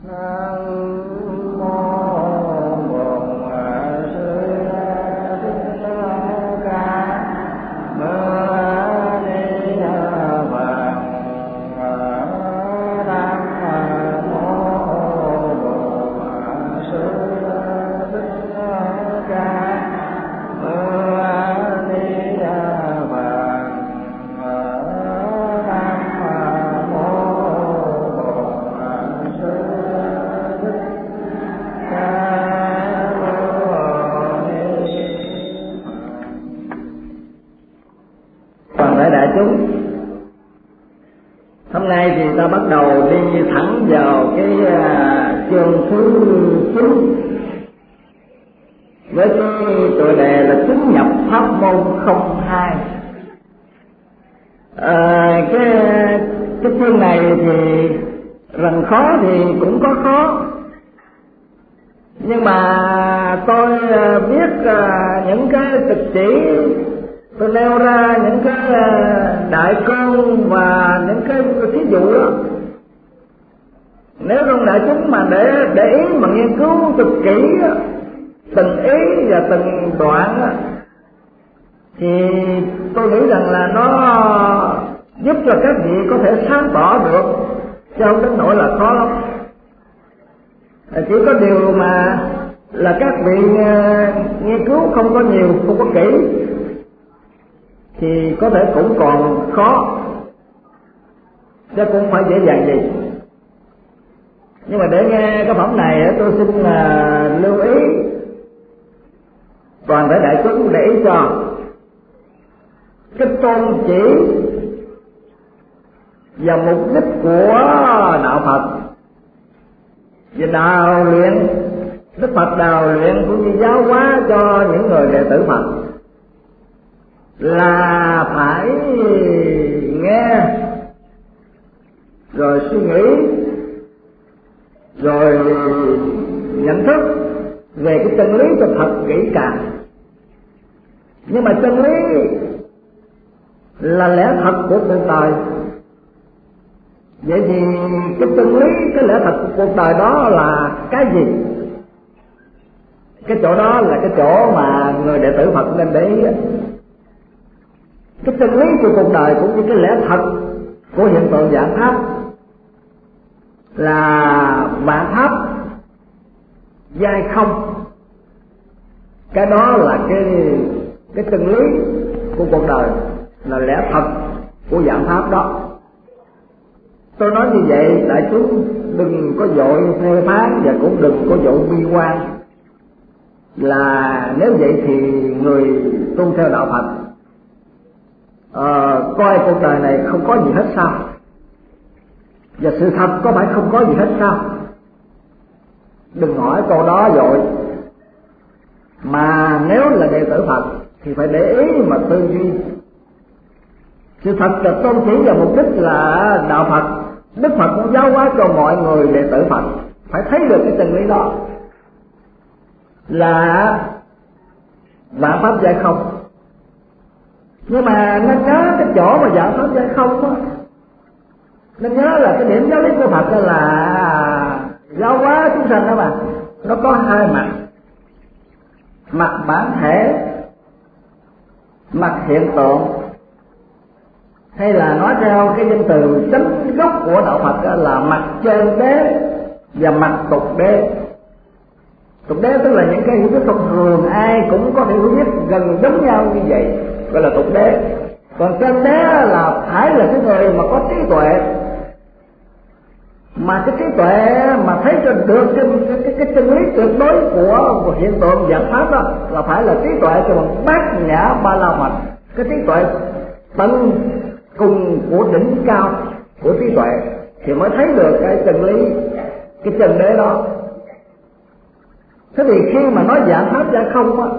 Hôm nay thì ta bắt đầu đi thẳng vào cái chương thứ 9 với cái tựa đề là chứng nhập pháp môn 02. Cái chương này thì rằng khó thì cũng có khó, nhưng mà tôi biết những cái thực chỉ tôi nêu ra, những cái đại cương và những cái thí dụ đó, nếu trong đại chúng mà để ý mà nghiên cứu thực kỹ từng ý và từng đoạn thì tôi nghĩ rằng là nó giúp cho các vị có thể sáng tỏ được, chứ không đến nỗi là khó lắm. Chỉ có điều mà là các vị nghiên cứu không có nhiều, không có kỹ thì có thể cũng còn khó, chứ cũng phải dễ dàng gì. Nhưng mà để nghe cái phẩm này tôi xin lưu ý toàn thể đại chúng để ý cho cái tôn chỉ và mục đích của đạo Phật và đào luyện. Đức Phật đào luyện cũng như giáo hóa cho những người đệ tử Phật là phải nghe rồi suy nghĩ rồi nhận thức về cái chân lý cho thật kỹ càng. Nhưng mà chân lý là lẽ thật của cuộc đời, vậy thì cái chân lý, cái lẽ thật của cuộc đời đó là cái gì? Cái chỗ đó là cái chỗ mà người đệ tử Phật nên để ý. Cái chân lý của cuộc đời cũng như cái lẽ thật của hiện tượng vạn pháp là vạn pháp giai không. Cái đó là cái chân lý của cuộc đời, là lẽ thật của vạn pháp đó. Tôi nói như vậy đại chúng đừng có vội phê phán và cũng đừng có vội bi quan là nếu vậy thì người tu theo đạo Phật coi cuộc đời này không có gì hết sao? Và sự thật có phải không có gì hết sao? Đừng hỏi câu đó rồi. Mà nếu là đệ tử Phật thì phải để ý mà tư duy. Sự thật là tôn chỉ và mục đích là đạo Phật. Đức Phật cũng giáo hóa cho mọi người đệ tử Phật phải thấy được cái chân lý đó là vạn pháp giai không. Nhưng mà nên nhớ cái chỗ mà vạn pháp giai không á, nên nhớ là cái điểm giáo lý của Phật là giáo hóa chúng sanh đó mà. Nó có hai mặt, mặt bản thể, mặt hiện tượng, hay là nói theo cái danh từ chánh gốc của đạo Phật là mặt chân đế và mặt tục đế. Tục đế tức là những cái hiểu biết thông thường, ai cũng có thể hiểu biết gần giống nhau như vậy, gọi là tục đế. Còn chân đế là phải là cái người mà có trí tuệ, mà cái trí tuệ mà thấy cho được cái chân lý tuyệt đối của hiện tượng vạn pháp đó là phải là trí tuệ cho bằng bát nhã ba la mật, cái trí tuệ tận cùng của đỉnh cao của trí tuệ thì mới thấy được cái chân lý, cái chân đế đó. Thế thì khi mà nói vạn pháp giai không á,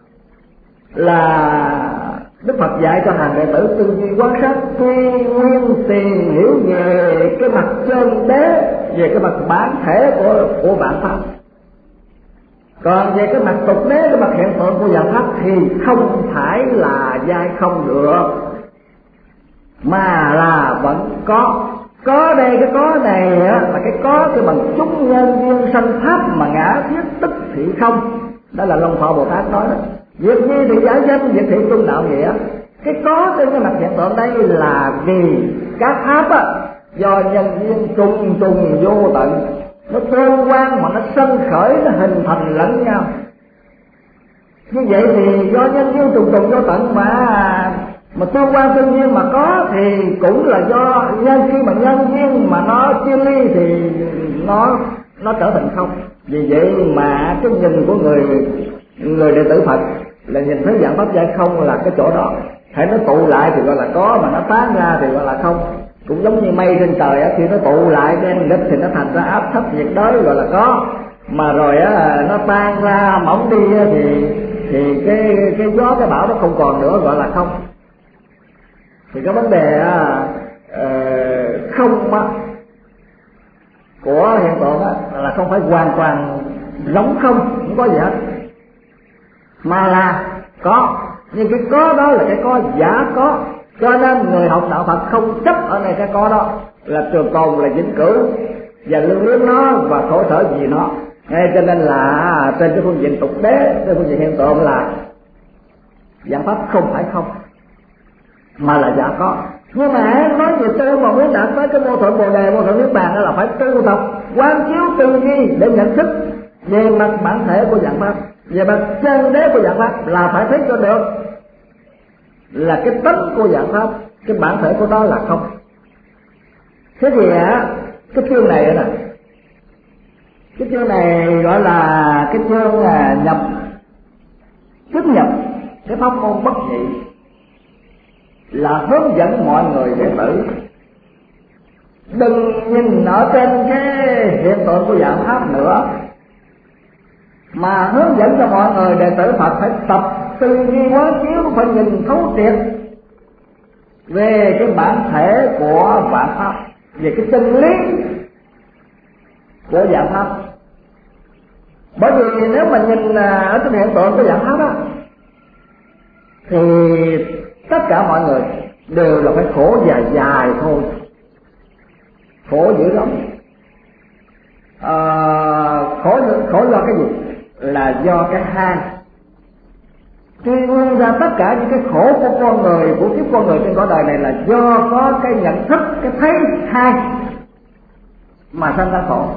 là Đức Phật dạy cho hàng đệ tử tư duy quan sát, tuy nguyên tìm hiểu về cái mặt chân đế, về cái mặt bản thể của vạn pháp. Còn về cái mặt tục đế, cái mặt hiện tượng của vạn pháp thì không phải là giai không được, mà là vẫn có Có đây cái có này á, là cái có cái bằng chúng nhân duyên sanh pháp mà ngã thiết tức thị không. Đó là Long Thọ Bồ Tát nói đó. Việc gì thì giải danh, việc thị trung đạo nghĩa. Cái có trên cái mặt hiện tượng đây là vì các pháp á, do nhân duyên trùng trùng vô tận, nó tương quan mà nó sanh khởi, nó hình thành lẫn nhau. Như vậy thì do nhân duyên trùng trùng vô tận mà tương quan tương duyên mà có, thì cũng là do khi mà nhân duyên mà nó chia ly thì nó trở thành không. Vì vậy mà cái nhìn của người đệ tử Phật là nhìn thấy dạng pháp giải không là cái chỗ đó. Hãy nó tụ lại thì gọi là có, mà nó tán ra thì gọi là không. Cũng giống như mây trên trời á, khi nó tụ lại đen nghịch thì nó thành ra áp thấp nhiệt đới gọi là có, mà rồi á nó tan ra mỏng đi á, thì cái gió cái bão nó không còn nữa gọi là không. Thì cái vấn đề không á của hiện tượng á là không phải hoàn toàn giống không có gì hết, mà là có. Nhưng cái có đó là cái có giả có, cho nên người học đạo Phật không chấp ở này cái có đó là trường tồn, là vĩnh cửu và lưu luyến nó và khổ sở vì nó. Cho nên là trên cái phương diện tục đế, trên phương diện hiện tượng là dạng pháp không phải không mà là giả có. Nhưng mà nói về tu mà muốn đạt tới cái vô thượng bồ đề, vô thượng niết bàn đó là phải tu tập quán chiếu tư duy để nhận thức về mặt bản thể của dạng pháp, về mặt chân đế của dạng pháp, là phải thấy cho được là cái tánh của dạng pháp, cái bản thể của nó là không. Thế thì cái chương này nè, cái chương này gọi là cái chương nhập chứng nhập cái pháp môn bất nhị, là hướng dẫn mọi người đệ tử đừng nhìn ở trên cái hiện tượng của dạng pháp nữa, mà hướng dẫn cho mọi người đệ tử Phật phải tập tư duy quán chiếu, phải nhìn thấu triệt về cái bản thể của vạn pháp, về cái chân lý của dạng pháp. Bởi vì nếu mà nhìn ở trên hiện tượng của dạng pháp đó, thì tất cả mọi người đều là phải khổ dài dài thôi, khổ dữ lắm. Khổ do cái gì? Là do cái hai. Tuy nguyên ra tất cả những cái khổ của con người, của kiếp con người trên cõi đời này là do có cái nhận thức, cái thấy hai mà sanh ra khổ.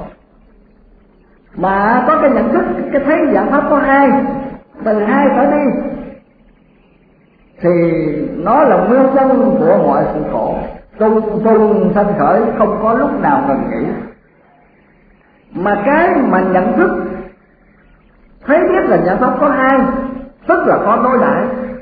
Mà có cái nhận thức, cái thấy dạng pháp có hai, từ hai trở đi, thì nó là nguyên nhân của mọi sự khổ, tung sanh khởi, không có lúc nào ngừng nghỉ. Mà cái mà nhận thức thấy biết là dạng pháp có hai, tức là có đối đãi,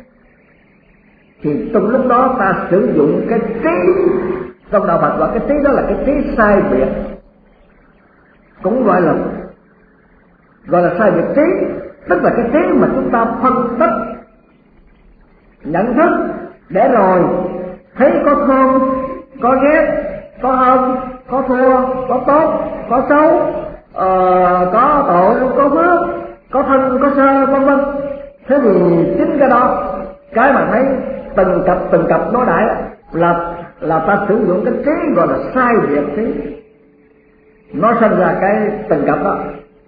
thì trong lúc đó ta sử dụng cái trí. Trong đạo Phật gọi cái trí đó là cái trí sai biệt, cũng gọi là sai biệt trí, tức là cái trí mà chúng ta phân tích nhận thức để rồi thấy có thương, có ghét, có ơn, có thua, có tốt, có xấu, có tội, có phước, có thân, có sơ, vân vân. Thế thì chính cái đó, cái mà thấy từng cặp đối đãi là ta sử dụng cái trí gọi là sai biệt trí, nó sinh ra cái từng cặp đó.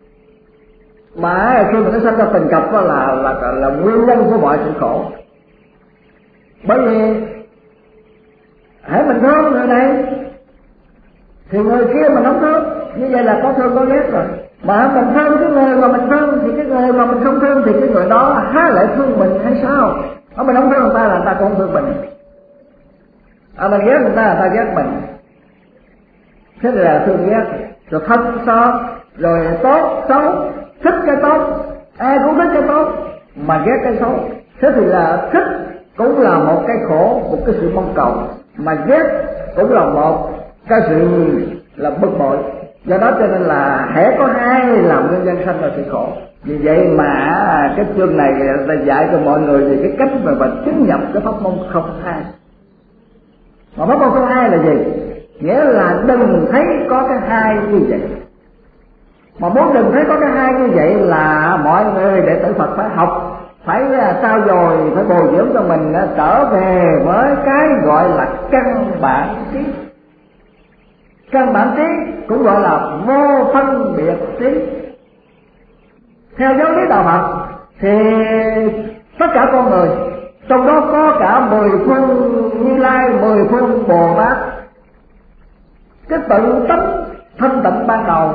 Mà khi mà nó sinh ra từng cặp đó là nguyên nhân của mọi sự khổ. Bởi vì hãy mình thương người này thì người kia mình không thương, như vậy là có thương có ghét rồi. Mà mình thương cái người mà mình thương thì cái người mà mình không thương thì cái người đó há lại thương mình hay sao? Mình không thương người ta là người ta cũng không thương mình. Mình ghét người ta là người ta ghét mình. Thế là thương ghét, rồi thân so, rồi tốt xấu, thích cái tốt, ai cũng thích cái tốt mà ghét cái xấu. Thế thì là thích cũng là một cái khổ, một cái sự mong cầu, mà ghét cũng là một cái sự là bực bội. Do đó cho nên là hễ có hai làm nguyên nhân sanh ra sự khổ. Vì vậy mà cái chương này ta dạy cho mọi người về cái cách mà chứng nhập cái pháp môn không hai. Mà pháp môn không hai là gì? Nghĩa là đừng thấy có cái hai như vậy. Mà muốn đừng thấy có cái hai như vậy là mọi người đệ tử Phật phải học, phải trao dồi, phải bồi dưỡng cho mình trở về với cái gọi là căn bản trí. Căn bản trí cũng gọi là vô phân biệt trí. Theo giáo lý đạo Phật thì tất cả con người, trong đó có cả 10 phương Như Lai, 10 phương Bồ Tát, cái tự tánh thanh tịnh ban đầu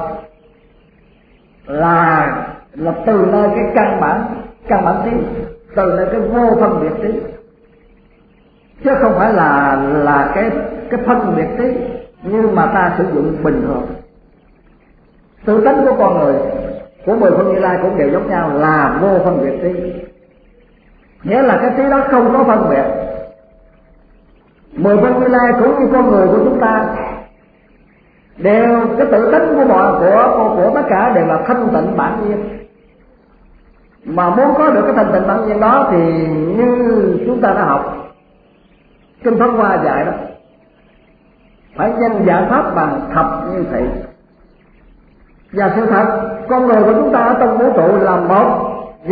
là từ nơi cái căn bản trí, từ nơi cái vô phân biệt trí, chứ không phải là cái phân biệt trí như mà ta sử dụng bình thường. Tự tánh của con người, của 10 phương Như Lai cũng đều giống nhau là vô phân biệt trí, nghĩa là cái trí đó không có phân biệt. 10 phương Như Lai cũng như con người của chúng ta, đều cái tự tánh của tất cả đều là thanh tịnh bản nhiên. Mà muốn có được cái thanh tịnh bản nhiên đó thì như chúng ta đã học Kinh Pháp Hoa dạy đó, phải nhân giải pháp bằng thập như thị. Và sự thật con người của chúng ta ở trong vũ trụ là một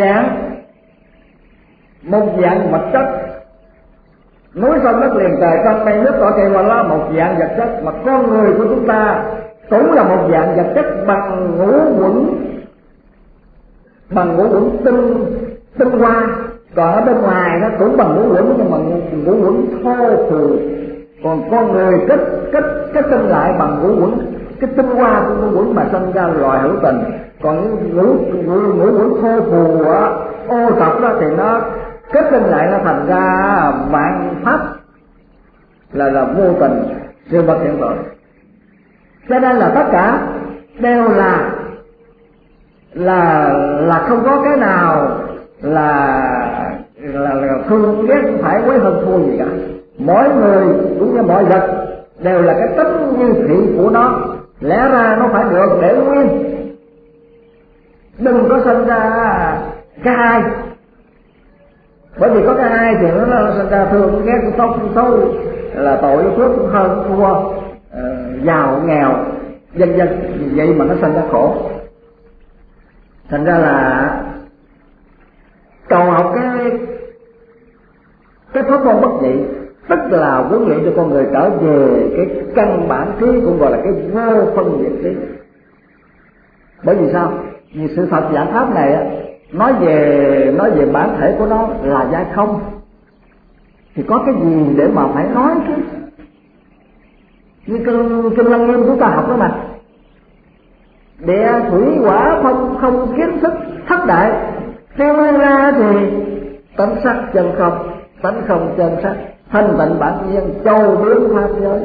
dạng vật chất, núi sông đất liền trời trong mây nước cỏ cây hoa lá, một dạng vật chất. Mà con người của chúng ta cũng là một dạng vật chất bằng ngũ uẩn tinh hoa. Còn ở bên ngoài nó cũng bằng ngũ uẩn, nhưng mà ngũ uẩn thô phù. Còn con người kết tinh lại bằng ngũ uẩn, cái tinh hoa của ngũ uẩn mà sinh ra loài hữu tình. Còn ngũ uẩn thô phù ô tộc đó thì nó kết tinh lại, nó thành ra vạn pháp, là vô tình siêu vật hiện tượng. Cho nên là tất cả đều là không có cái nào là thương ghét phải quấy hơn thua gì cả. Mỗi người cũng như mọi vật đều là cái tính như thị của nó, lẽ ra nó phải được để nguyên, đừng có sinh ra cái hai. Bởi vì có cái hai thì nó sinh ra thương ghét xấu, là tội phước cũng hơn thua, giàu nghèo vân vân, vậy mà nó sinh ra khổ. Thành ra là cầu học cái pháp môn bất nhị, tức là huấn luyện cho con người trở về cái căn bản trí, cũng gọi là cái vô phân biệt trí. Bởi vì sao? Vì sự thật giảng pháp này á, nói về bản thể của nó là giai không, thì có cái gì để mà phải nói chứ? Như kinh Lăng Nghiêm chúng ta học đó mà, địa thủy hỏa phong không kiến thức thất đại, tiêu ra thì tánh sắc chân không, tánh không chân sắc, thanh tịnh bản nhiên, châu biến pháp giới.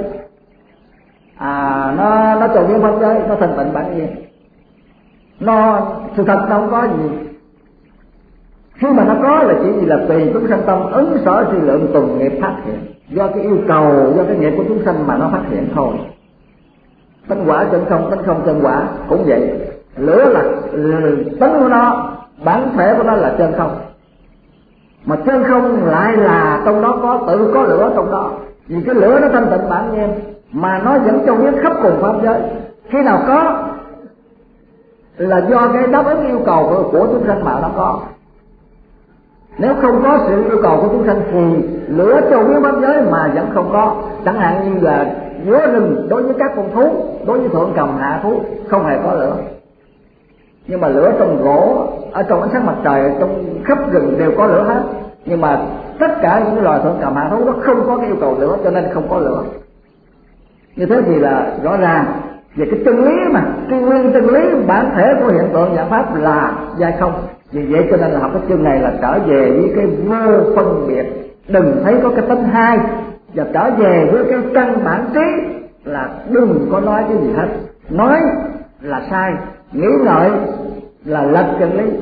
Nó châu biến pháp giới, nó thanh tịnh bản nhiên. Nó sự thật nó không có gì. Khi mà nó có là chỉ vì là tùy chúng sanh tâm ứng sở suy lượng tùng nghiệp phát hiện, do cái yêu cầu, do cái nghiệp của chúng sanh mà nó phát hiện thôi. Tánh quả chân không, tánh không chân quả cũng vậy. Lửa là tánh của nó, bản thể của nó là chân không, mà chân không lại là trong đó có lửa trong đó. Vì cái lửa nó thanh tịnh bản nhiên mà nó vẫn châu biến khắp cùng pháp giới. Khi nào có là do cái đáp ứng yêu cầu của chúng sanh mà nó có. Nếu không có sự yêu cầu của chúng sanh thì lửa châu biến pháp giới mà vẫn không có. Chẳng hạn như là giữa rừng, đối với các con thú, đối với thượng cầm hạ thú không hề có lửa. Nhưng mà lửa trong gỗ, ở trong ánh sáng mặt trời, trong khắp rừng đều có lửa hết. Nhưng mà tất cả những loài thượng cầm hạ thú nó không có cái yêu cầu lửa, cho nên không có lửa. Như thế thì là rõ ràng về cái chân lý mà, cái nguyên chân lý bản thể của hiện tượng dạng pháp là giai không. Vì vậy cho nên là học cái chương này là trở về với cái vô phân biệt, đừng thấy có cái tính hai, và trở về với cái căn bản trí là đừng có nói cái gì hết. Nói là sai, nghĩ ngợi là lệch chân lý.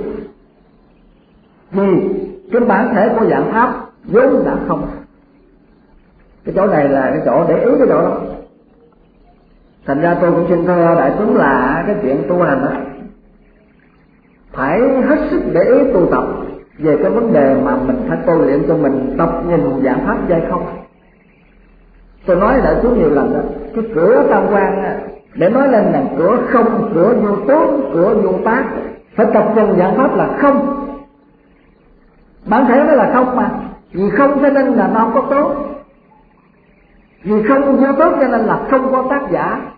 Vì cái bản thể của dạng pháp vốn đã không. Cái chỗ này là cái chỗ để ý cái chỗ đó. Thành ra tôi cũng xin thưa đại chúng là cái chuyện tu hành đó phải hết sức để ý tu tập về cái vấn đề mà mình phải tu luyện cho mình tập nhìn dạng pháp giai không. Tôi nói đại chúng nhiều lần đó, cái cửa tam quan để nói lên là cửa không, cửa vô tướng, cửa vô tác, phải tập nhìn dạng pháp là không. Bản thể nó là không mà, vì không cho nên là nó không có tốt, vì không vô tốt cho nên là không có tác giả.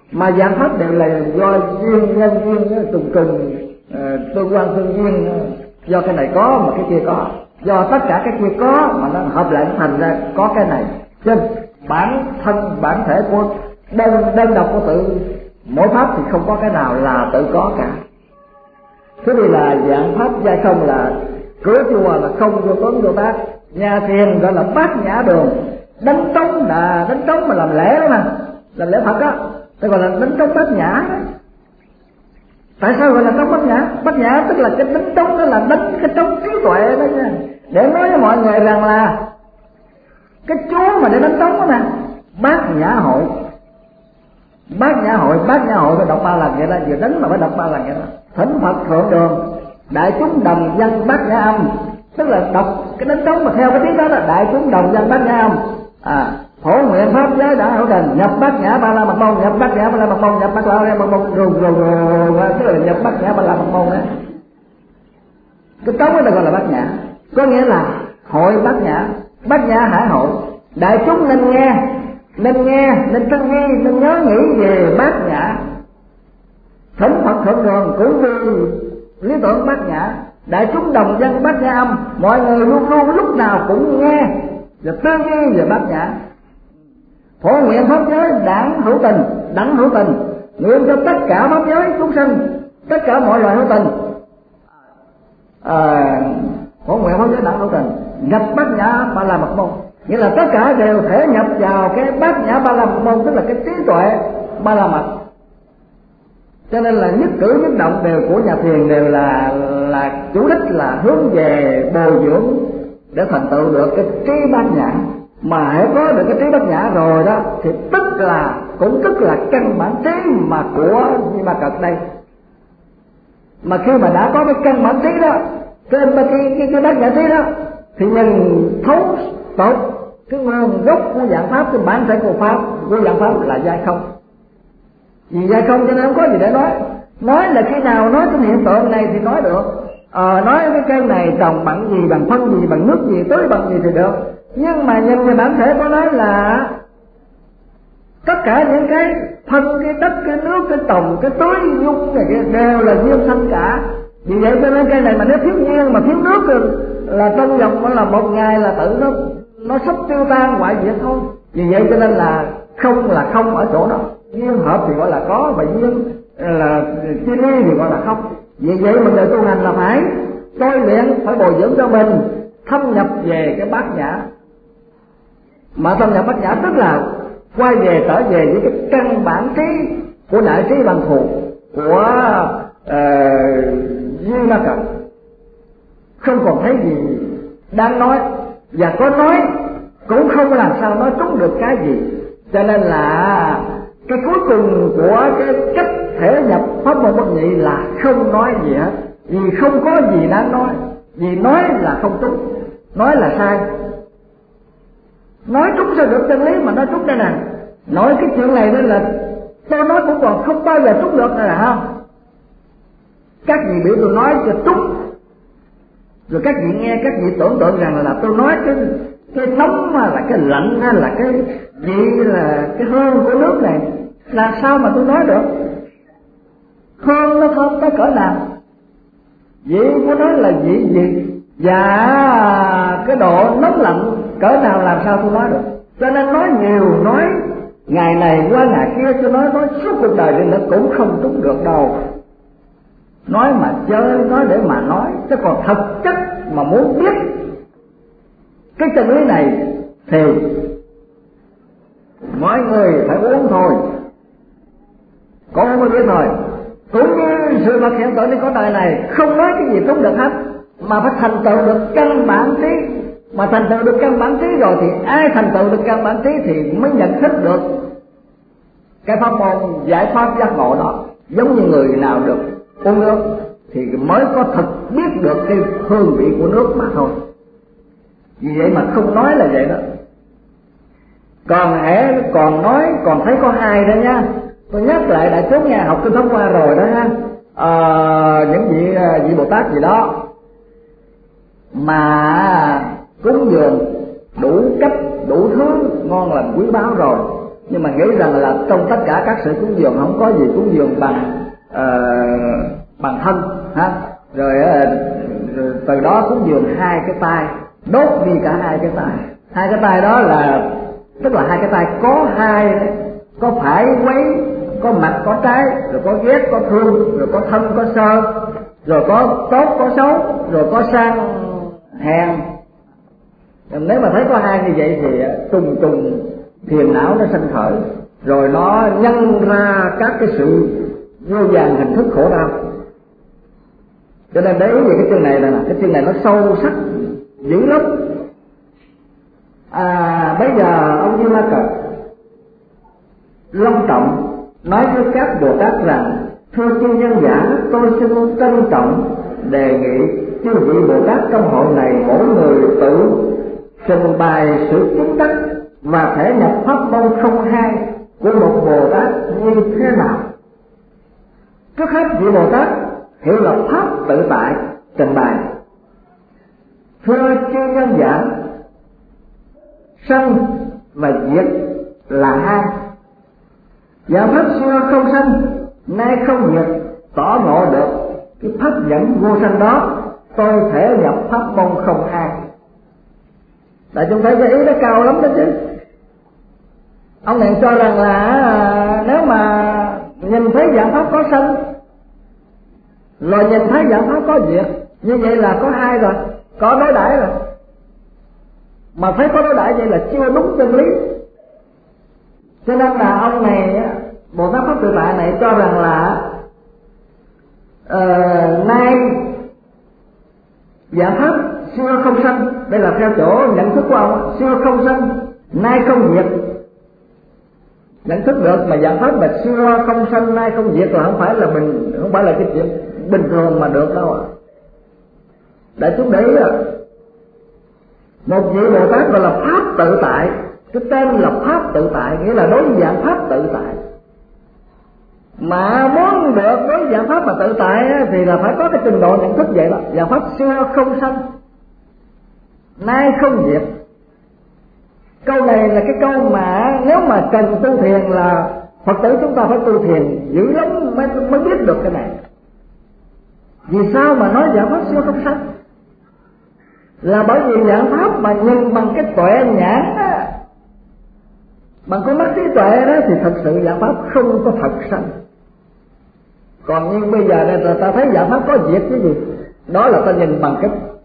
mà dạng pháp đều là do duyên, nhân duyên trùng trùng, tương quan tương duyên, do cái này có mà cái kia có, do tất cả cái kia có mà nó hợp lại thành ra có cái này. Cho nên bản thân bản thể của đơn độc của tự mỗi pháp thì không có cái nào là tự có cả. Thế thì là dạng pháp giai không là cửa chùa là không vô tướng vô tác, nhà thiền gọi là bát nhã đường, đánh trống là đánh trống mà làm lễ đó mà, làm lễ Phật á, thế gọi là đánh trống bát nhã đó. Tại sao gọi là trống bát nhã? Bát nhã tức là cái đánh trống đó là đánh cái trống trí tuệ đó nha, để nói với mọi người rằng là cái chúa mà để đánh trống đó nè, bát nhã hội. Bát nhã hội phải đọc 3 lần vậy đó, vừa đánh mà phải đọc 3 lần vậy đó. Thỉnh Phật thượng đường, đại chúng đồng văn bát nhã âm, tức là đọc cái đánh trống mà theo cái tiếng đó là đại chúng đồng văn bát nhã âm. Phổ nguyện pháp giới đã hữu tình, nhập bát nhã ba la mật môn, nhập bát nhã ba la mật môn, nhập bát la mật môn, rồi tức là nhập bát nhã ba la mật môn đó. Cái trống đó là gọi là bát nhã, có nghĩa là hội bát nhã hải hội. Đại chúng nên nghe, nên tư duy, nên nhớ nghĩ về bát nhã. Thỉnh Phật thượng đường cũng vì lý tưởng bát nhã, đại chúng đồng văn bát nhã âm, mọi người luôn luôn lúc nào cũng nghe và tư duy về bát nhã. Phổ nguyện pháp giới đẳng hữu tình, nguyện cho tất cả pháp giới chúng sinh, tất cả mọi loài hữu tình. Phổ nguyện pháp giới đẳng hữu tình, nhập bát nhã ba la mật môn, nghĩa là tất cả đều thể nhập vào cái bát nhã ba la mật môn, tức là cái trí tuệ ba la mật. Cho nên là nhất cử nhất động đều của nhà thiền đều là chủ đích là hướng về bồi dưỡng để thành tựu được cái trí bát nhã. Mà hãy có được cái trí bát nhã rồi đó thì tức là căn bản trí mà của Di Ma Cật đây. Mà khi mà đã có cái căn bản trí đó, cái bát nhã trí đó, thì nhìn thấu tột cái nguồn gốc của dạng pháp, cái bản thể của dạng pháp là giai không. Vì giai không cho nên không có gì để nói là khi nào nói cái hiện tượng này thì nói được. Nói cái cây này trồng bằng gì, bằng phân gì, bằng nước gì, tưới bằng gì thì được. Nhưng mà nhìn về bản thể có nói là tất cả những cái phân, cái đất, cái nước, cái trồng, cái tưới dung này đều là duyên sanh cả. Vì vậy cho nên cây này mà nếu thiếu duyên mà thiếu nước là trong vòng là một ngày là tự nó sắp tiêu tan hoại diệt thôi. Vì vậy cho nên là không ở chỗ đó. Duyên hợp thì gọi là có, và duyên là chia ly thì gọi là không. Vì vậy mình người tu hành là phải tôi luyện, phải bồi dưỡng cho mình thâm nhập về cái bát nhã. Mà thâm nhập bát nhã tức là quay về trở về với cái căn bản trí của đại trí bằng thù của Di Ma Cật. Không còn thấy gì đang nói, và có nói cũng không làm sao nói trúng được cái gì. Cho nên là cái cuối cùng của cái cách thể nhập pháp môn bất nhị là không nói gì hết, vì không có gì đáng nói, vì nói là không trúng, nói là sai. Nói trúng sao được chân lý mà nói trúng đây nè. Nói cái chuyện này nên là tôi nói cũng còn không bao giờ trúng được này là không. Các vị biểu tôi nói cho trúng, rồi các vị nghe, các vị tưởng tượng rằng là tôi nói cái nóng mà là cái lạnh hay là cái gì là cái hương của nước này, làm sao mà tôi nói được? Hương nó thơm tới cỡ nào, vị của nó là vị gì, và cái độ nóng lạnh cỡ nào làm sao tôi nói được? Cho nên nói nhiều, nói ngày này qua ngày kia, cho nói suốt cuộc đời thì nó cũng không trúng được đâu. Nói mà chơi, nói để mà nói, chứ còn thực chất mà muốn biết cái chân lý này thì mọi người phải uống thôi, có mới biết thôi. Cũng như sự vật hiện tượng trên cõi đời này không nói cái gì trúng được hết, mà phải thành tựu được căn bản trí. Mà thành tựu được căn bản trí rồi thì ai thành tựu được căn bản trí thì mới nhận thức được cái pháp môn giải thoát giác ngộ đó. Giống như người nào được uống nước thì mới có thực biết được cái hương vị của nước mà thôi. Vì vậy mà không nói là vậy đó. Còn nói còn thấy có hai đó nha. Tôi nhắc lại đại chúng nha, học kinh thống qua rồi đó nha. Những vị Bồ Tát gì đó mà cúng dường đủ cách đủ thứ ngon lành quý báu rồi, nhưng mà nghĩ rằng là trong tất cả các sự cúng dường không có gì cúng dường bằng thân ha. Rồi từ đó cúng dường hai cái tay, đốt đi cả hai cái tay. Hai cái tay đó là tức là hai cái tay có hai, có phải quấy, có mặt có trái, rồi có ghét có thương, rồi có thân có sơ, rồi có tốt có xấu, rồi có sang hèn. Nếu mà thấy có hai như vậy thì trùng trùng thiền não nó sanh khởi, rồi nó nhân ra các cái sự vô vàn hình thức khổ đau. Cho nên để ý về cái chương này là cái chương này nó sâu sắc dữ lắm. Bây giờ ông Di Ma Cật long trọng nói với các Bồ Tát rằng: thưa chư nhân giả, tôi xin trân trọng đề nghị chư vị Bồ Tát trong hội này mỗi người tự trình bày sự chứng đắc và thể nhập pháp môn không hai của một Bồ Tát như thế nào. Trước hết vị Bồ Tát hiểu là pháp tự tại trình bày: thưa chư nhân giả, sanh và diệt là hai. Và pháp xưa không sanh, nay không diệt, tỏ ngộ được cái pháp dẫn vô sanh đó, tôi thể nhập pháp môn không hai. Đại chúng thấy cái ý nó cao lắm đó chứ. Ông này cho rằng là nếu mà nhìn thấy dạng pháp có sanh, rồi nhìn thấy dạng pháp có diệt, như vậy là có hai rồi, có đối đãi rồi. Mà thấy có đối đãi vậy là chưa đúng chân lý. Cho nên là ông này, Bồ Tát Pháp Tự Tại này cho rằng là nay dạng pháp xưa không sanh, đây là theo chỗ nhận thức của ông, xưa không sanh, nay không diệt. Nhận thức được mà dạng pháp mà xưa không sanh, nay không diệt là không phải là cái chuyện bình thường mà được đâu ạ. Đại chúng để ý một vị Bồ Tát gọi là pháp tự tại, cái tên là pháp tự tại, nghĩa là đối với dạng pháp tự tại. Mà muốn được đối với dạng pháp mà tự tại thì là phải có cái trình độ nhận thức vậy đó. Dạng pháp xưa không sanh, nay không diệt. Câu này là cái câu mà nếu mà cần tu thiền là Phật tử chúng ta phải tu thiền dữ lắm mới biết được cái này. Vì sao mà nói dạng pháp xưa không sanh? Là bởi vì dạng pháp mà nhìn bằng cái tuệ nhãn á, bằng cái mắt trí tuệ đó, thì thật sự dạng pháp không có thật sanh. Còn như bây giờ đây ta thấy dạng pháp có diệt cái gì, đó là ta nhìn bằng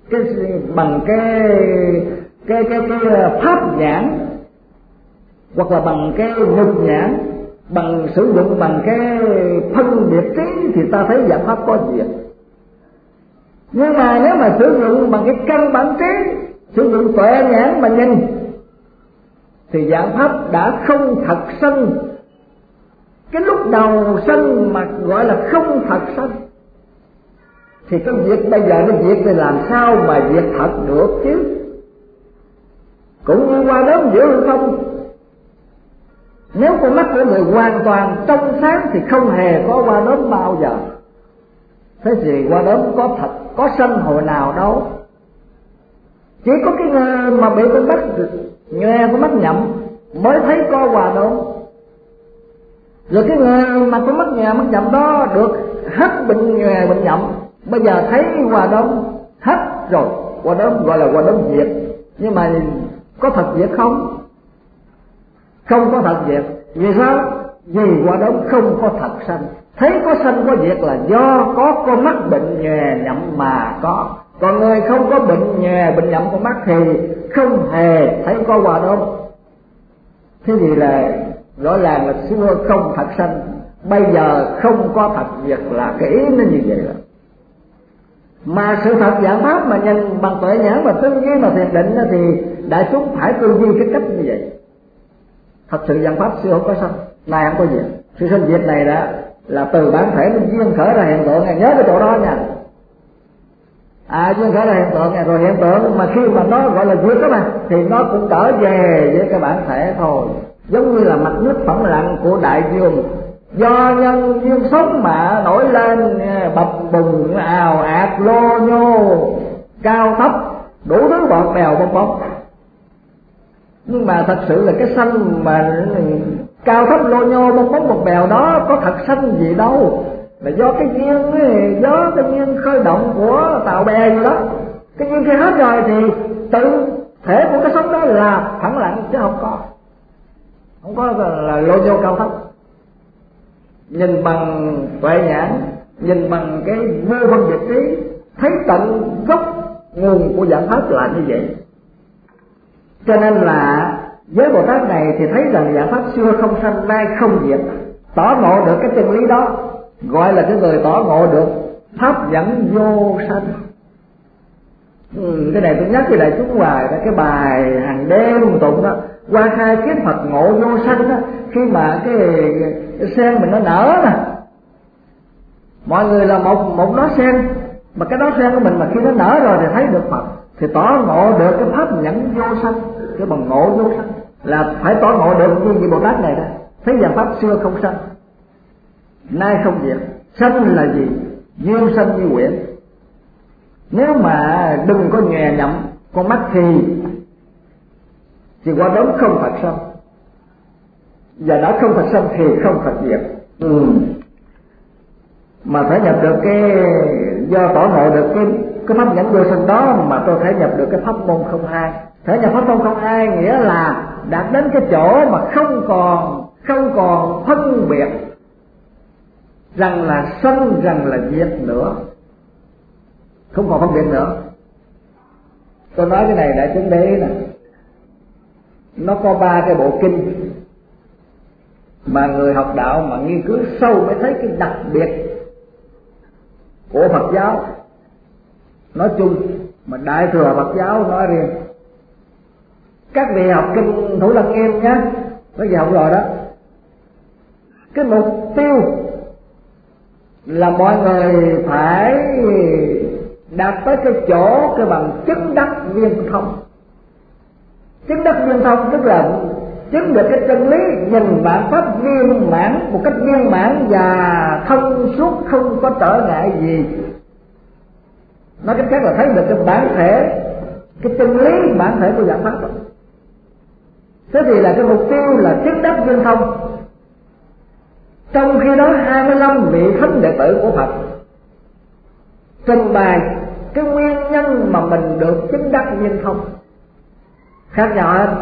cái pháp nhãn, hoặc là bằng cái nhục nhãn, bằng sử dụng bằng cái phân biệt trí thì ta thấy dạng pháp có diệt. Nhưng mà nếu mà sử dụng bằng cái căn bản trí, sử dụng tuệ nhãn mà nhìn, thì dạng pháp đã không thật sanh. Cái lúc đầu sanh mà gọi là không thật sanh, thì cái việc bây giờ nó diệt thì làm sao mà diệt thật được chứ? Cũng như qua đốm giữa hư không, nếu con mắt của người hoàn toàn trong sáng thì không hề có qua đốm bao giờ. Thế thì qua đốm có thật, có sanh hồi nào đâu. Chỉ có cái người mà bị con mắt nhòe, con mắt nhậm mới thấy có qua đốm. Rồi cái người mà con mắt nhòe, mắt nhậm đó được hết bệnh nhòe, bệnh nhậm, bây giờ thấy qua đốm hết rồi. Qua đốm gọi là qua đốm diệt. Nhưng mà có thật diệt không? Không có thật diệt. Vì sao? Vì qua đốm không có thật sanh. Thấy có sanh có diệt là do có con mắt bệnh nhòe nhậm mà có. Còn người không có bệnh nhòe bệnh nhậm con mắt thì không hề thấy có qua đốm. Thế thì là rõ ràng là xưa không thật sanh, bây giờ không có thật diệt, là cái ý nó như vậy đó. Mà sự thật dạng pháp mà nhìn bằng tuệ nhãn và tư duy mà thiền định thì đại chúng phải tư duy cái cách như vậy. Thật sự dạng pháp xưa không có sanh, nay không có diệt. Sự sanh diệt này đó là từ bản thể nó duyên khởi ra hiện tượng, nhớ cái chỗ đó nha. Duyên khởi ra hiện tượng rồi hiện tượng mà khi mà nó gọi là diệt đó mà, thì nó cũng trở về với cái bản thể thôi. Giống như là mặt nước phẳng lặng của đại dương, do nhân duyên sống mà nổi lên bập bùng ào ạt lô nhô cao thấp đủ thứ bọt bèo bong bóng. Nhưng mà thật sự là cái sanh mà cao thấp lô nhô bong bóng một bèo đó có thật sanh gì đâu, là do cái duyên ấy, do cái duyên khơi động của tàu bè gì đó. Cái duyên khi hết rồi thì tự thể của cái sống đó là phẳng lặng, chứ không có là lô nhô cao thấp. Nhìn bằng tuệ nhãn, nhìn bằng cái vô phân biệt trí, thấy tận gốc nguồn của dạng pháp là như vậy. Cho nên là với Bồ Tát này thì thấy rằng dạng pháp xưa không sanh nay không diệt, tỏ ngộ được cái chân lý đó, gọi là cái người tỏ ngộ được pháp dẫn vô sanh. Cái này tôi nhắc với đại chúng hoài đó, cái bài hàng đêm tụng đó, qua khai kiếp Phật ngộ vô sanh đó, khi mà cái sen mình nó nở nè, mọi người là một đó sen, mà cái đó sen của mình mà khi nó nở rồi thì thấy được Phật, thì tỏ ngộ được cái pháp nhẫn vô sanh, cái bằng ngộ vô sanh là phải tỏ ngộ được như vị Bồ Tát này đó, thấy dạng pháp xưa không sanh, nay không diệt. Sanh là gì? Duyên sanh như nguyện. Nếu mà đừng có nhòe nhậm con mắt thì qua đống không Phật sanh, và đã không Phật sanh thì không Phật diệt. Mà phải nhập được cái, do tỏ ngộ được cái pháp nhẫn vô sanh đó mà tôi thể nhập được cái pháp môn không hai. Thể nhập pháp môn không hai nghĩa là đạt đến cái chỗ mà không còn phân biệt rằng là sanh, rằng là diệt nữa, không còn phân biệt nữa. Tôi nói cái này đại chúng để ý nè, nó có 3 cái bộ kinh mà người học đạo mà nghiên cứu sâu mới thấy cái đặc biệt của Phật giáo nói chung, mà Đại thừa Phật giáo nói riêng. Các vị học kinh Thủ Lăng Nghiêm nhé, có gì học rồi đó. Cái mục tiêu là mọi người phải đạt tới cái chỗ cái bằng chứng đắc viên thông. Chứng đắc viên thông tức là chứng được cái chân lý, nhìn bản pháp viên mãn, một cách viên mãn và thông suốt, không có trở ngại gì. Nói cách khác là thấy được cái bản thể, cái chân lý bản thể của dạng pháp đó. Thế thì là cái mục tiêu là chứng đắc viên thông. Trong khi đó 25 vị thánh đệ tử của Phật trình bày cái nguyên nhân mà mình được chứng đắc viên thông khác nhau hết.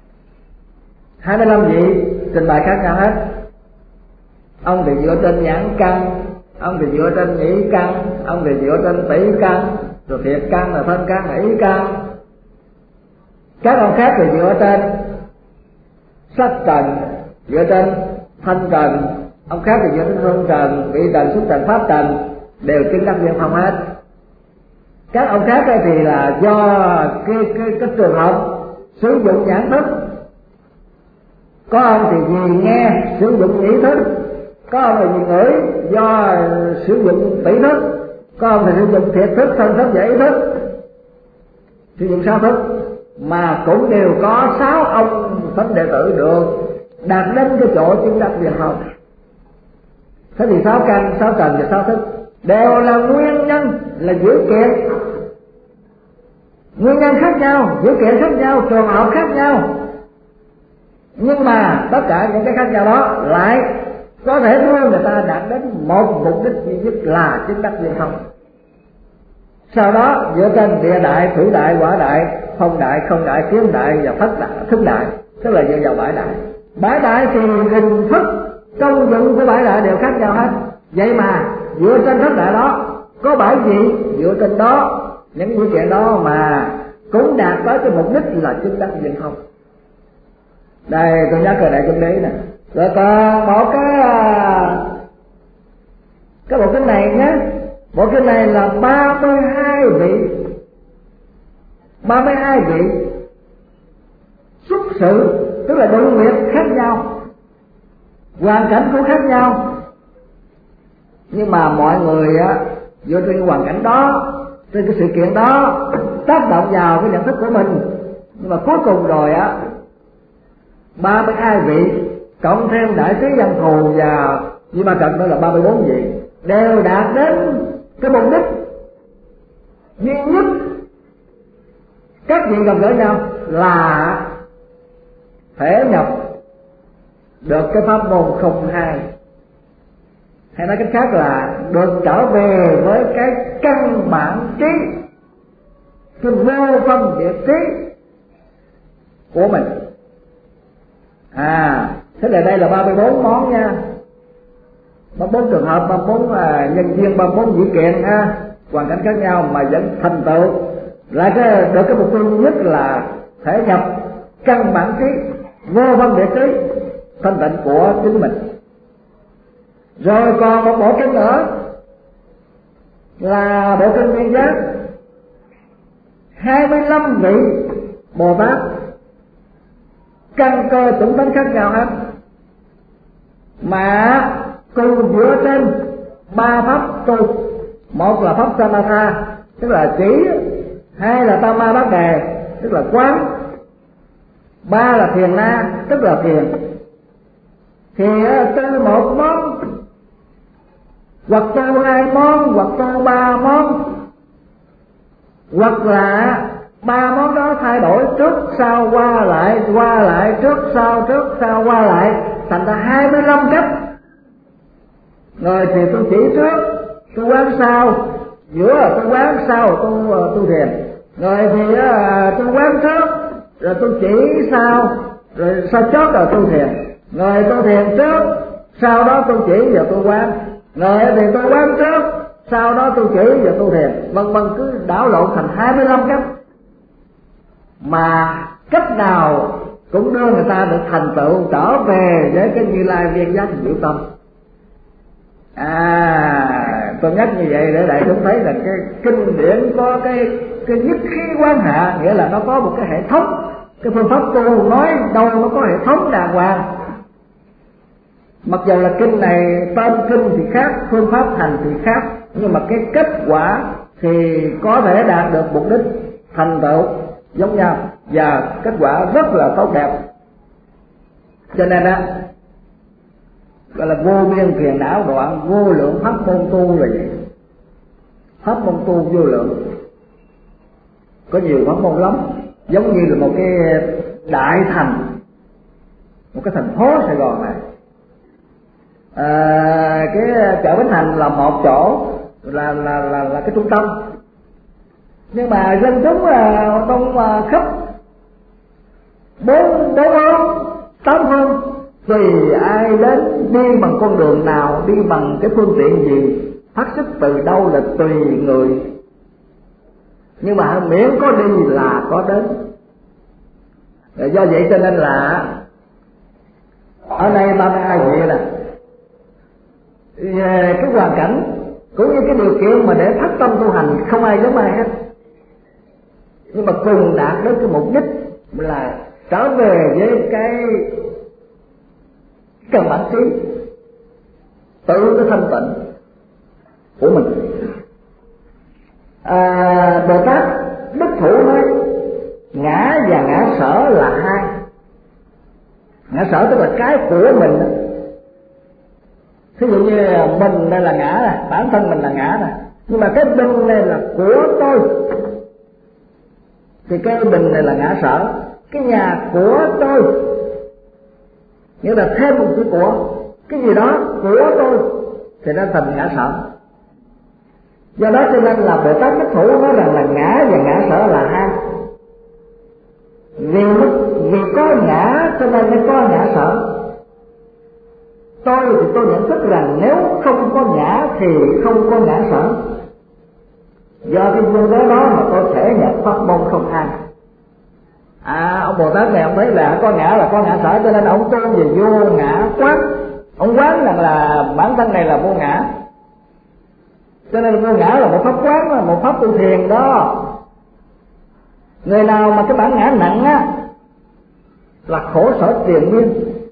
25 vị trình bày khác nhau hết. Ông thì dựa trên nhãn căn, ông thì dựa trên nhĩ căn, ông thì dựa trên tỷ căn, rồi thiệt căn, là thân căn, là ý căn. Các ông khác thì dựa trên sắc trần, dựa trên thanh trần, ông khác thì dựa trên hương trần, vị trần, xúc trần, pháp trần, đều chứng đắc viên thông hết. Các ông khác thì là do cái trường hợp sử dụng nhãn thức. Có ông thì vì nghe sử dụng nhĩ thức, có ông là vì ngửi do sử dụng tỷ thức, có ông thì sử dụng thiệt thức, thân thức và ý thức, sử dụng 6 thức, mà cũng đều có 6 ông thánh đệ tử được đạt đến cái chỗ chứng đắc viên thông. Thế thì 6 căn, 6 trần và 6 thức đều là nguyên nhân, là dữ kiện, nguyên nhân khác nhau, dữ kiện khác nhau, trường hợp khác nhau, nhưng mà tất cả những cái khác nhau đó lại có thể đưa người ta đạt đến một mục đích duy nhất là chứng đắc viên thông. Sau đó dựa trên địa đại, thủy đại, hỏa đại, phong đại, không đại, kiến đại và thức đại, tức là dựa vào bãi đại. Bãi đại thì hình thức công dụng của bãi đại đều khác nhau hết. Vậy mà dựa trên thức đại đó có bãi vị, dựa trên đó những sự kiện đó mà cũng đạt tới cái mục đích là chứng đắc viên thông. Đây tôi nhắc rồi đại chúng đấy nè. Rồi còn một cái bộ kinh này nhé. Bộ kinh này là 32 vị, 32 vị xuất sự, tức là độ nguyện khác nhau, hoàn cảnh cũng khác nhau, nhưng mà mọi người dựa trên hoàn cảnh đó, trên cái sự kiện đó tác động vào cái nhận thức của mình. Nhưng mà cuối cùng rồi 32 vị cộng thêm đại trí văn thù và Di Ma Cật nữa là 34 vị đều đạt đến cái mục đích duy nhất. Các vị gặp gỡ nhau là thể nhập được cái pháp môn không hai, hay nói cách khác là được trở về với cái căn bản trí, cái vô phân biệt trí của mình. Thế là đây là 34 món nha, 34 trường hợp, 34 nhân duyên, 34 dĩ kiện hoàn cảnh khác nhau mà vẫn thành tựu lại được cái mục tiêu duy nhất là thể nhập căn bản trí, vô phân biệt trí thanh tịnh của chính mình. Rồi còn một bộ kinh nữa là bộ kinh Nguyên Giác, 25 vị Bồ Tát căn cơ chủng tánh khác nhau hết, mà cùng dựa trên 3 pháp tu. Một là pháp Samatha tức là chỉ, hai là Tama Bát Đề tức là quán, ba là Thiền Na tức là thiền. Thì tu một món, hoặc tu 2 món, hoặc tu 3 món, hoặc là 3 món đó thay đổi trước sau qua lại, trước sau qua lại, thành ra 25 cách. Rồi thì tôi chỉ trước, tôi quán sau, giữa tôi quán sau tôi thiền. Rồi thì tôi quán trước, rồi tôi chỉ sau, rồi sau chót rồi tôi thiền. Rồi tôi thiền trước, sau đó tôi chỉ và tôi quán. Rồi thì tôi quán trước, sau đó tôi chỉ và tôi thiền, vân vân, cứ đảo lộn thành 25 cách. Mà cách nào cũng đưa người ta được thành tựu trở về với cái Như Lai viên giác diệu tâm. Tôi nhắc như vậy để đại chúng thấy là cái kinh điển có cái nhất khí quán hạ, nghĩa là nó có một cái hệ thống, cái phương pháp tu nói đâu nó có hệ thống đàng hoàng. Mặc dù là kinh này tên kinh thì khác, phương pháp hành thì khác, nhưng mà cái kết quả thì có thể đạt được mục đích thành tựu giống nhau, và kết quả rất là tốt đẹp. Cho nên gọi là vô biên phiền não đoạn, vô lượng pháp môn tu là vậy. Pháp môn tu vô lượng, có nhiều pháp môn lắm, giống như là một cái đại thành, một cái thành phố Sài Gòn này. Cái chợ Bến Thành là một chỗ, là cái trung tâm, nhưng mà dân chúng đông khắp 4 hôm 8 hôm, tùy ai đến, đi bằng con đường nào, đi bằng cái phương tiện gì, phát xuất từ đâu là tùy người, nhưng mà miễn có đi là có đến. Do vậy cho nên là ở đây 32 vị nè, cái hoàn cảnh cũng như cái điều kiện mà để phát tâm tu hành không ai giống ai hết, nhưng mà cùng đạt đến cái mục đích là trở về với cái căn bản trí, tự cái thanh tịnh của mình. Bồ Tát Đức Thủ nói ngã và ngã sở là hai. Ngã sở tức là cái của mình. Thí dụ như mình đây là ngã này, bản thân mình là ngã này, nhưng mà cái bình này là của tôi, thì cái bình này là ngã sở. Cái nhà của tôi, nghĩa là thêm một chữ của, cái gì đó của tôi thì nó thành ngã sở. Do đó cho nên là Bồ Tát Đức Thủ nói rằng là ngã và ngã sở là hai. Vì có ngã cho nên mới có ngã sở. Tôi thì tôi nhận thức rằng nếu không có ngã thì không có ngã sở. Do cái duyên đó mà tôi thể nhập pháp môn không hai. Ông Bồ Tát này ông thấy là có ngã là có ngã sở, cho nên ông tu về vô ngã quán. Ông quán rằng là bản thân này là vô ngã, cho nên vô ngã là một pháp quán, là một pháp tu thiền đó. Người nào mà cái bản ngã nặng là khổ sở triền miên,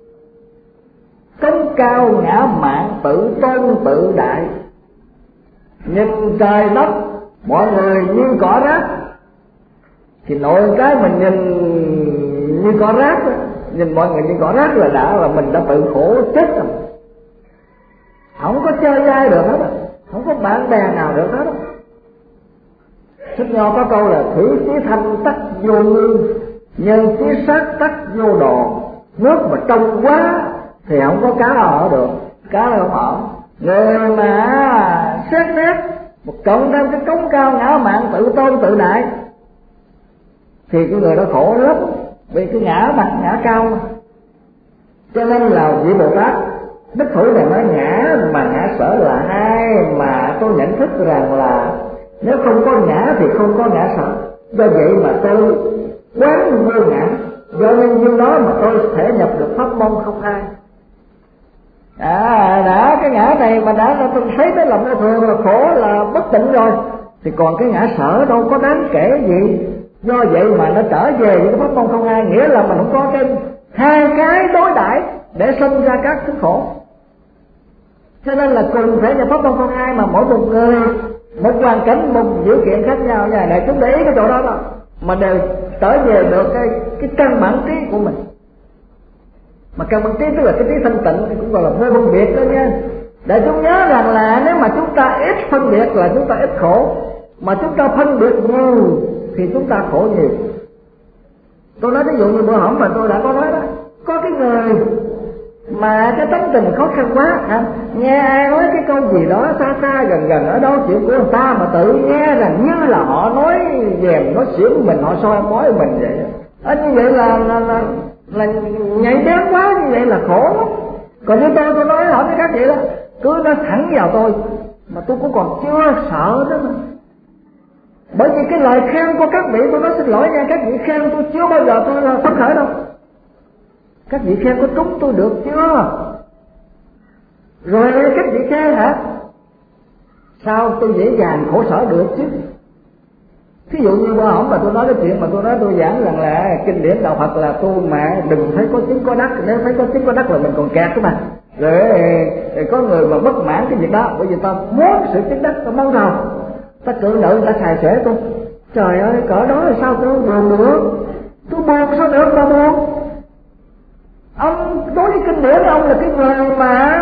cống cao ngã mạn, tự tôn tự đại, nhìn trời đất mọi người như cỏ rác, thì nội cái mình nhìn như cỏ rác, nhìn mọi người như cỏ rác là mình đã tự khổ chết rồi. Không có chơi dai được hết, không có bạn bè nào được hết. Sách Nho có câu là thủy chí thanh tắc vô ngư, nhân chí sát tắc vô đồ. Nước mà trong quá thì không có cá nào ở được, cá nào không ở. Người mà xét nét một cộng thêm cái cống cao ngã mạn tự tôn tự đại thì cái người đó khổ lắm, vì cái ngã mặt ngã cao. Cho nên là vị Bồ Tát Đức Thủ này nói ngã mà ngã sở là hai, mà tôi nhận thức rằng là nếu không có ngã thì không có ngã sở. Do vậy mà tôi quán vô ngã, do nhân duyên đó mà tôi thể nhập được pháp môn không hai. Đã cái ngã này mà đã tôi thấy đó là vô thường, là khổ, là bất tịnh rồi, thì còn cái ngã sở đâu có đáng kể gì. Do vậy mà nó trở về với cái pháp môn không hai, nghĩa là mình không có cái hai cái đối đãi để sinh ra các thứ khổ. Cho nên là cùng thể nhập pháp môn không hai, mà mỗi một người một hoàn cảnh, một điều kiện khác nhau như này, chúng để ý cái chỗ đó đó mà đều trở về được cái căn bản trí của mình. Mà căn bản trí tức là cái trí thanh tịnh thì cũng gọi là vô phân biệt đó nha. Để chúng nhớ rằng là nếu mà chúng ta ít phân biệt là chúng ta ít khổ, mà chúng ta phân biệt nhiều thì chúng ta khổ nhiều. Tôi nói ví dụ như bữa hổm mà tôi đã có nói đó, có cái người mà cái tánh tình khó khăn quá, nghe ai nói cái câu gì đó xa xa gần gần ở đâu chuyện của người ta mà tự nghe rằng như là họ nói dèm nói xỉm mình, họ soi mói mình vậy. Như vậy là nhạy bén quá, như vậy là khổ lắm. Còn như tôi nói hỏi với các vị đó, cứ nói thẳng vào tôi mà tôi cũng còn chưa sợ đó mà. Bởi vì cái lời khen của các vị, tôi nói xin lỗi nha, các vị khen tôi chưa bao giờ tôi là phấn khởi đâu. Các vị khen có trúng tôi được chưa? Rồi các vị khen hả? Sao tôi dễ dàng khổ sở được chứ? Thí dụ như qua hổng mà tôi nói cái chuyện mà tôi nói tôi giảng rằng là kinh điển đạo Phật là tu mà đừng thấy có chứng có đắc, nếu thấy có chứng có đắc là mình còn kẹt đó mà. Rồi có người mà bất mãn cái việc đó, bởi vì ta muốn sự chứng đắc, ta mong cầu, ta cưỡng đợi người ta xài xể tôi. Trời ơi, cỡ đó là sao tôi buồn được? Tôi buồn sao được mà buồn? Ông đối với kinh điển ông là cái người mà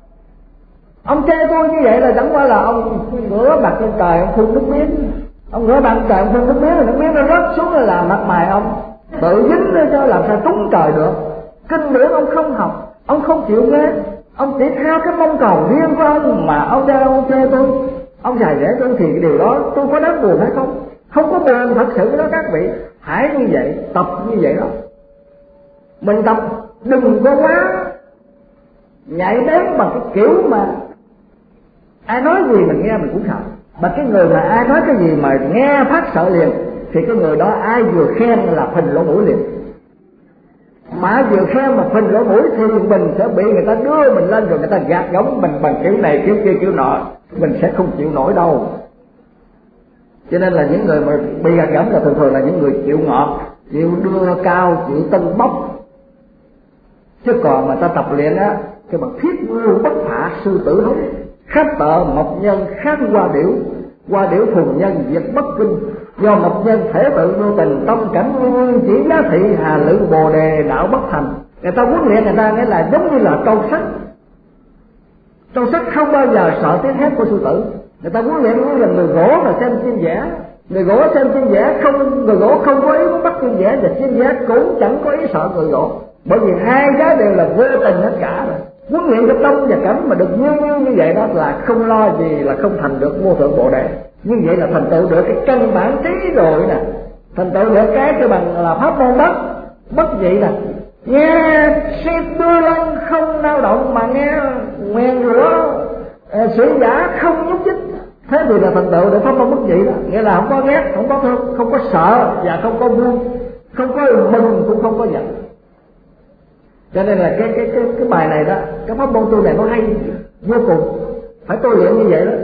ông chê tôi như vậy là chẳng qua là ông ngửa mặt lên trời, ông phun nước miếng. Ông ngửa mặt lên trời, ông phun nước miếng, nước miếng nó rớt xuống là mặt mày ông tự dính lên cho làm sao trúng trời được. Kinh điển ông không học, ông không chịu nghe, ông chỉ theo cái mong cầu riêng của ông mà ông chê tôi, ông xài rẻ tôi, thì cái điều đó tôi có đáng buồn hay không? Không có buồn thật sự đó các vị. Hãy như vậy, tập như vậy đó. Mình tập đừng có quá nhạy bén bằng cái kiểu mà ai nói gì mình nghe mình cũng sợ. Mà cái người mà ai nói cái gì mà nghe phát sợ liền thì cái người đó ai vừa khen là phình lỗ mũi liền. Mà vừa khen mà phình lỗ mũi thì mình sẽ bị người ta đưa mình lên, rồi người ta gạt gẫm mình bằng kiểu này kiểu kia kiểu nọ, mình sẽ không chịu nổi đâu. Cho nên là những người mà bị gạt gẫm là thường thường là những người chịu ngọt, chịu đưa cao, chịu tân bốc. Chứ còn mà ta tập luyện á, cái bằng thiết ngưu bất phạ sư tử hống, khát tợ mộc nhân khát hoa điểu phùng nhân diệt bất kinh. Do mộc nhân thể tự vô tình, tâm cảnh nguyên chỉ giá thị hà lự bồ đề đạo bất thành. Người ta huấn luyện người ta nghĩa là giống như là trâu sắt. Trâu sắt không bao giờ sợ tiếng hét của sư tử. Người ta huấn luyện là người gỗ mà xem chim vẽ, người gỗ xem chim vẽ không, người gỗ không có ý muốn bắt chim vẽ, và chim vẽ cũng chẳng có ý sợ người gỗ. Bởi vì hai cái đều là vô tình hết cả rồi. Huấn luyện cho tâm và cảnh mà được như vậy đó là không lo gì là không thành được vô thượng bộ đề. Như vậy là thành tựu được cái căn bản trí rồi nè, thành tựu được cái bằng là pháp môn bất dị nè. Nghe xếp đưa lông không dao động mà nghe nguyền rủa sử giả không nhúc nhích, thế thì là thành tựu được pháp môn bất dị đó. Nghĩa là không có ghét, không có thương, không có sợ và không có vui, không có mừng cũng không có giận. Cho nên là cái bài này đó, cái pháp môn tu này nó hay vô cùng, phải tu luyện như vậy đó.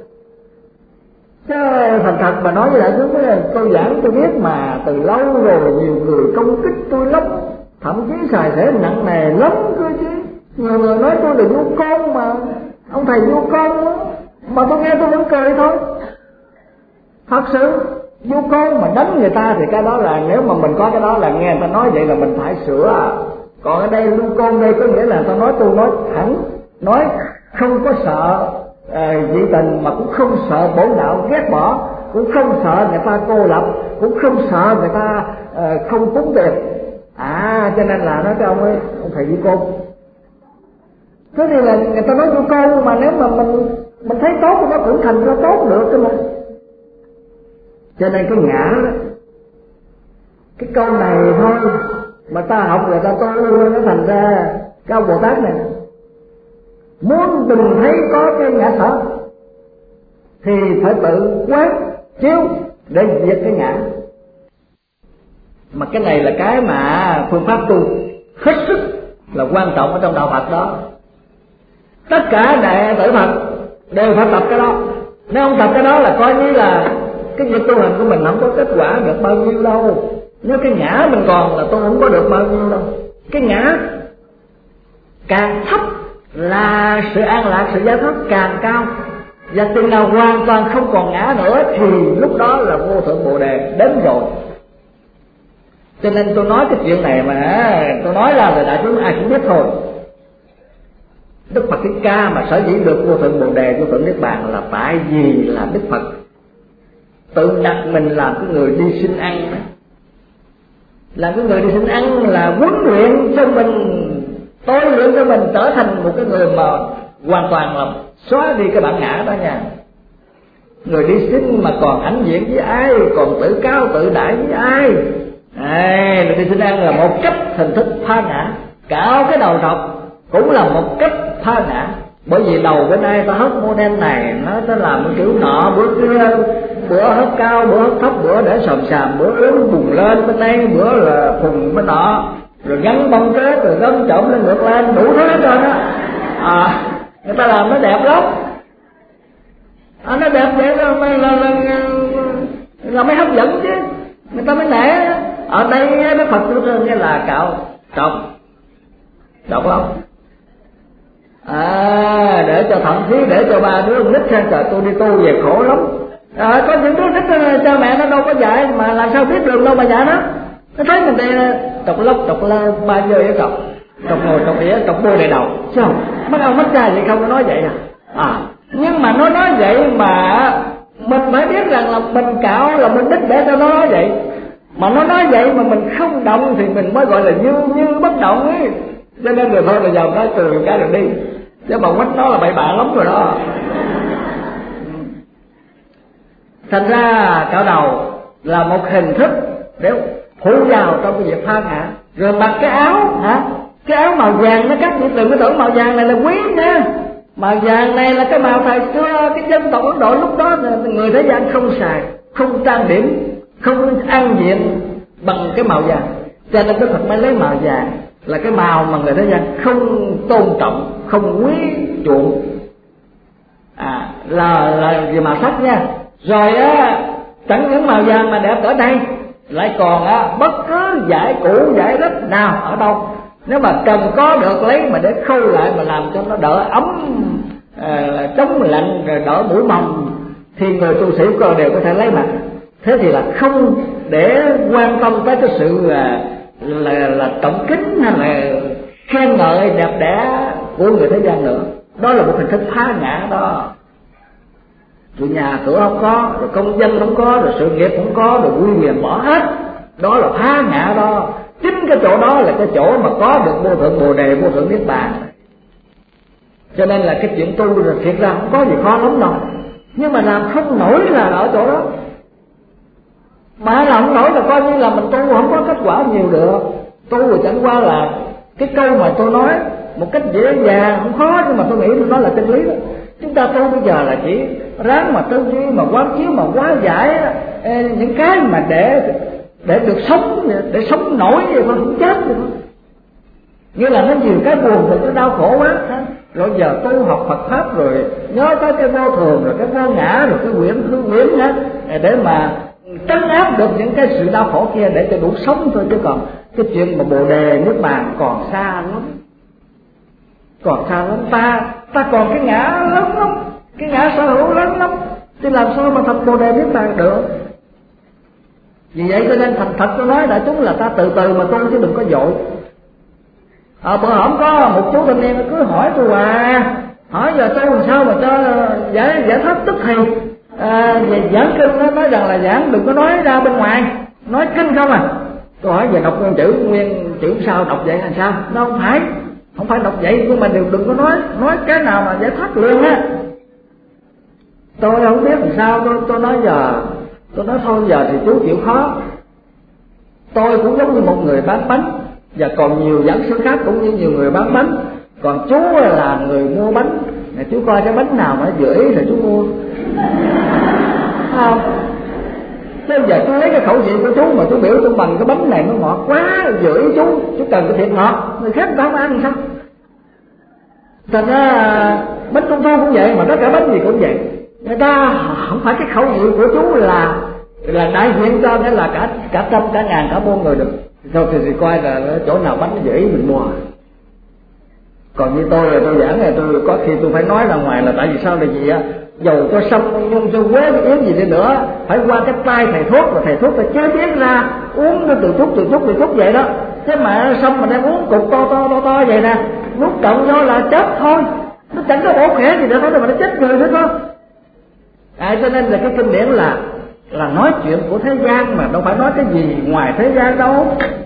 Chứ thành thật mà nói với đại chúng là tôi giảng tôi biết mà từ lâu rồi, nhiều người công kích tôi lắm, thậm chí xài thể nặng nề lắm cơ chứ. Nhiều người nói tôi là vu con mà, ông thầy vu con đó. Mà tôi nghe tôi vẫn cười thôi. Thật sự vu con mà đánh người ta thì cái đó là, nếu mà mình có cái đó là nghe người ta nói vậy là mình phải sửa. Còn ở đây vu con đây có nghĩa là tôi nói thẳng, nói không có sợ dị tình, mà cũng không sợ bổn đạo ghét bỏ, cũng không sợ người ta cô lập, cũng không sợ người ta không cúng tiền. Cho nên là nói cái ông ấy, ông thầy vu con. Thế thì là người ta nói vô câu, mà nếu mà mình thấy tốt thì nó cũng thành ra tốt được cơ mà. Cho nên cái ngã đó, cái câu này thôi mà ta học rồi ta tu nó thành ra cái ông Bồ Tát này muốn đừng thấy có cái ngã sở thì phải tự quán chiếu để diệt cái ngã. Mà cái này là cái mà phương pháp tu hết sức là quan trọng ở trong đạo Phật đó. Tất cả đệ tử Phật đều phải tập cái đó. Nếu không tập cái đó là coi như là cái việc tu hành của mình không có kết quả được bao nhiêu đâu. Nếu cái ngã mình còn là tu không có được bao nhiêu đâu. Cái ngã càng thấp là sự an lạc, sự giải thoát càng cao. Và chừng nào hoàn toàn không còn ngã nữa thì lúc đó là vô thượng Bồ Đề đến rồi. Cho nên tôi nói cái chuyện này mà tôi nói ra là đại chúng ai cũng biết thôi. Đức Phật Thích Ca mà sở dĩ được vô thượng Bồ Đề, vô thượng Niết Bàn là tại vì là Đức Phật tự đặt mình làm cái người đi xin ăn đó. Làm cái người đi xin ăn là huấn luyện cho mình, tôi luyện cho mình trở thành một cái người mà hoàn toàn là xóa đi cái bản ngã đó nha. Người đi xin mà còn hãnh diện với ai, còn tự cao tự đại với ai, người đi xin ăn là một cách hình thức tha ngã. Cạo cái đầu trọc cũng là một cách tha ngã. Bởi vì đầu bên đây ta hớt model này, nó làm cái kiểu nọ, bữa kia bữa hớt cao, bữa hớt thấp, bữa để xòm xàm, bữa ướm bùng lên bên đây, bữa là phùng bên nọ, rồi gắn bông kết, rồi gắn trộm lên ngược lên, đủ thứ hết rồi đó. Người ta làm nó đẹp lắm. Nó đẹp vậy là mới hấp dẫn chứ, người ta mới nể. Ở đây nó Phật chủ trương cái là cạo trọc không? Để cho thậm chí để cho ba đứa nít sang trời tôi đi tu về khổ lắm. Có những đứa nít cha mẹ nó đâu có dạy, mà làm sao biết đường đâu mà dạy nó. Nó thấy mình đây trọc lốc trọc lơ ba giờ ở trọc ngồi trọc ỉa trọc bôi đầy đầu, sao không? Mấy ông mất cha vậy không có nói vậy nhưng mà nó nói vậy mà mình phải biết rằng là mình cạo là mình đích để cho nó nói vậy. Mà nó nói vậy mà mình không động thì mình mới gọi là như bất động ấy. Cho nên rồi thôi là giờ nói từ cái đường đi, chứ mà quách nó là bậy bạ lắm rồi đó. Thành ra cạo đầu là một hình thức để phụ vào trong cái việc tha ngã. Rồi mặc cái áo cái áo màu vàng nó các vị đừng có tưởng màu vàng này là quý nha. Màu vàng này là cái màu thời xưa cái dân tộc Ấn Độ lúc đó người thế gian không xài, không trang điểm, không ăn diện bằng cái màu vàng. Cho nên Đức Phật mới lấy màu vàng là cái màu mà người thế gian không tôn trọng, không quý chuộng, là về màu sắc nha. Rồi chẳng những màu vàng mà đẹp ở đây, lại còn bất cứ giải cũ giải đất nào ở đâu, nếu mà cần có được lấy mà để khâu lại mà làm cho nó đỡ ấm, chống lạnh, rồi đỡ mũi mồng, thì người tu sĩ còn đều có thể lấy mà. Thế thì là không để quan tâm tới cái sự là trọng kính hay là khen ngợi đẹp đẽ của người thế gian nữa. Đó là một hình thức phá ngã đó. Rồi nhà cửa không có, rồi công danh không có, rồi sự nghiệp không có, rồi uy quyền bỏ hết, đó là phá ngã đó. Chính cái chỗ đó là cái chỗ mà có được vô thượng Bồ Đề, vô thượng Niết Bàn. Cho nên là cái chuyện tu là thiệt ra không có gì khó lắm đâu, nhưng mà làm không nổi là ở chỗ đó. Mà làm không nổi là coi như là mình tu không có kết quả nhiều được. Tu rồi chẳng qua là cái câu mà tôi nói một cách dễ dàng, không khó, nhưng mà tôi nghĩ nó là chân lý đó. Chúng ta tu bây giờ là chỉ ráng mà tư duy, mà quán chiếu, mà hóa giải những cái mà để được sống, để sống nổi vậy thôi, không chết vậy thôi. Như là nó nhiều cái buồn thì nó đau khổ quá. Rồi giờ tu học Phật Pháp rồi nhớ tới cái vô thường, rồi cái vô ngã, rồi cái quyển hư quyển để mà trấn áp được những cái sự đau khổ kia để cho đủ sống thôi. Chứ còn cái chuyện mà Bồ Đề Niết Bàn còn xa lắm, còn xa lắm. Ta còn cái ngã lớn lắm, cái ngã sở hữu lớn lắm, thì làm sao mà thành Bồ Đề Niết Bàn được. Vì vậy cho nên thành thật tôi nói đại chúng là ta từ từ mà tu chứ đừng có vội. Bữa hổm có một chú thanh niên cứ hỏi tôi hỏi giờ tôi làm sao mà cho giải thoát tức thì về giảng kinh. Nó nói rằng là giảng đừng có nói ra bên ngoài, nói kinh không à. Tôi hỏi về đọc nguyên chữ sao đọc vậy là sao? Nó không phải, không phải đọc vậy, nhưng mà đừng có nói cái nào mà giải thoát liền á. Tôi không biết làm sao, tôi nói thôi giờ thì chú chịu khó. Tôi cũng giống như một người bán bánh, và còn nhiều giáo sư khác cũng như nhiều người bán bánh. Còn chú là người mua bánh, chú coi cái bánh nào mà dễ thì chú mua. Không, thế giờ chú lấy cái khẩu vị của chú mà chú biểu tôi bằng cái bánh này nó ngọt quá, dễ chú cần cái thiệt ngọt, người khác không ăn sao? Thành ra bánh trung thu cũng vậy, mà tất cả bánh gì cũng vậy. Người ta không phải cái khẩu vị của chú là đại diện cho cái là cả trăm cả ngàn cả muôn người được. Thôi thì coi là chỗ nào bánh nó dễ mình mua. Còn như tôi là tôi giảng này, tôi có khi tôi phải nói ra ngoài là tại vì sao là gì á, dầu cho sâm nhung cho quế cái yến gì đi nữa phải qua cái tay thầy thuốc, và thầy thuốc phải chế biến ra uống nó từ chút vậy đó. Chứ mà xong mà đang uống cục to vậy nè, nuốt trộn vô là chết thôi, nó chẳng có bổ khỏe gì nữa, mà nó chết người hết đó. Cho nên là cái kinh điển là nói chuyện của thế gian mà đâu phải nói cái gì ngoài thế gian đâu.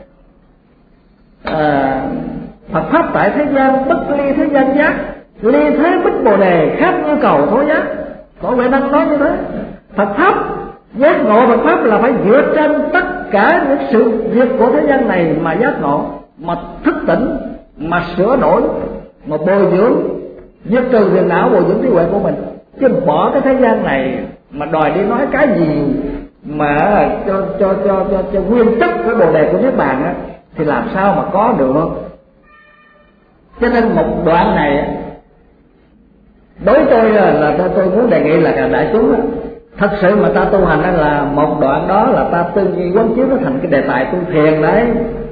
Phật pháp tại thế gian, bất ly thế gian giác, ly thế bích bồ đề, khác yêu cầu thối giác. Có Huệ Năng nói như thế. Phật pháp, giác ngộ Phật pháp là phải dựa trên tất cả những sự việc của thế gian này mà giác ngộ, mà thức tỉnh, mà sửa đổi, mà bồi dưỡng, diệt trừ phiền não, bồi dưỡng trí huệ của mình. Chứ bỏ cái thế gian này mà đòi đi nói cái gì mà cho nguyên chất cái bồ đề của Niết Bàn á, thì làm sao mà có được. Cho nên một đoạn này đối tôi là tôi muốn đề nghị là đại chúng đó, thật sự mà ta tu hành là một đoạn đó là ta tư duy quán chiếu nó thành cái đề tài tu thiền đấy.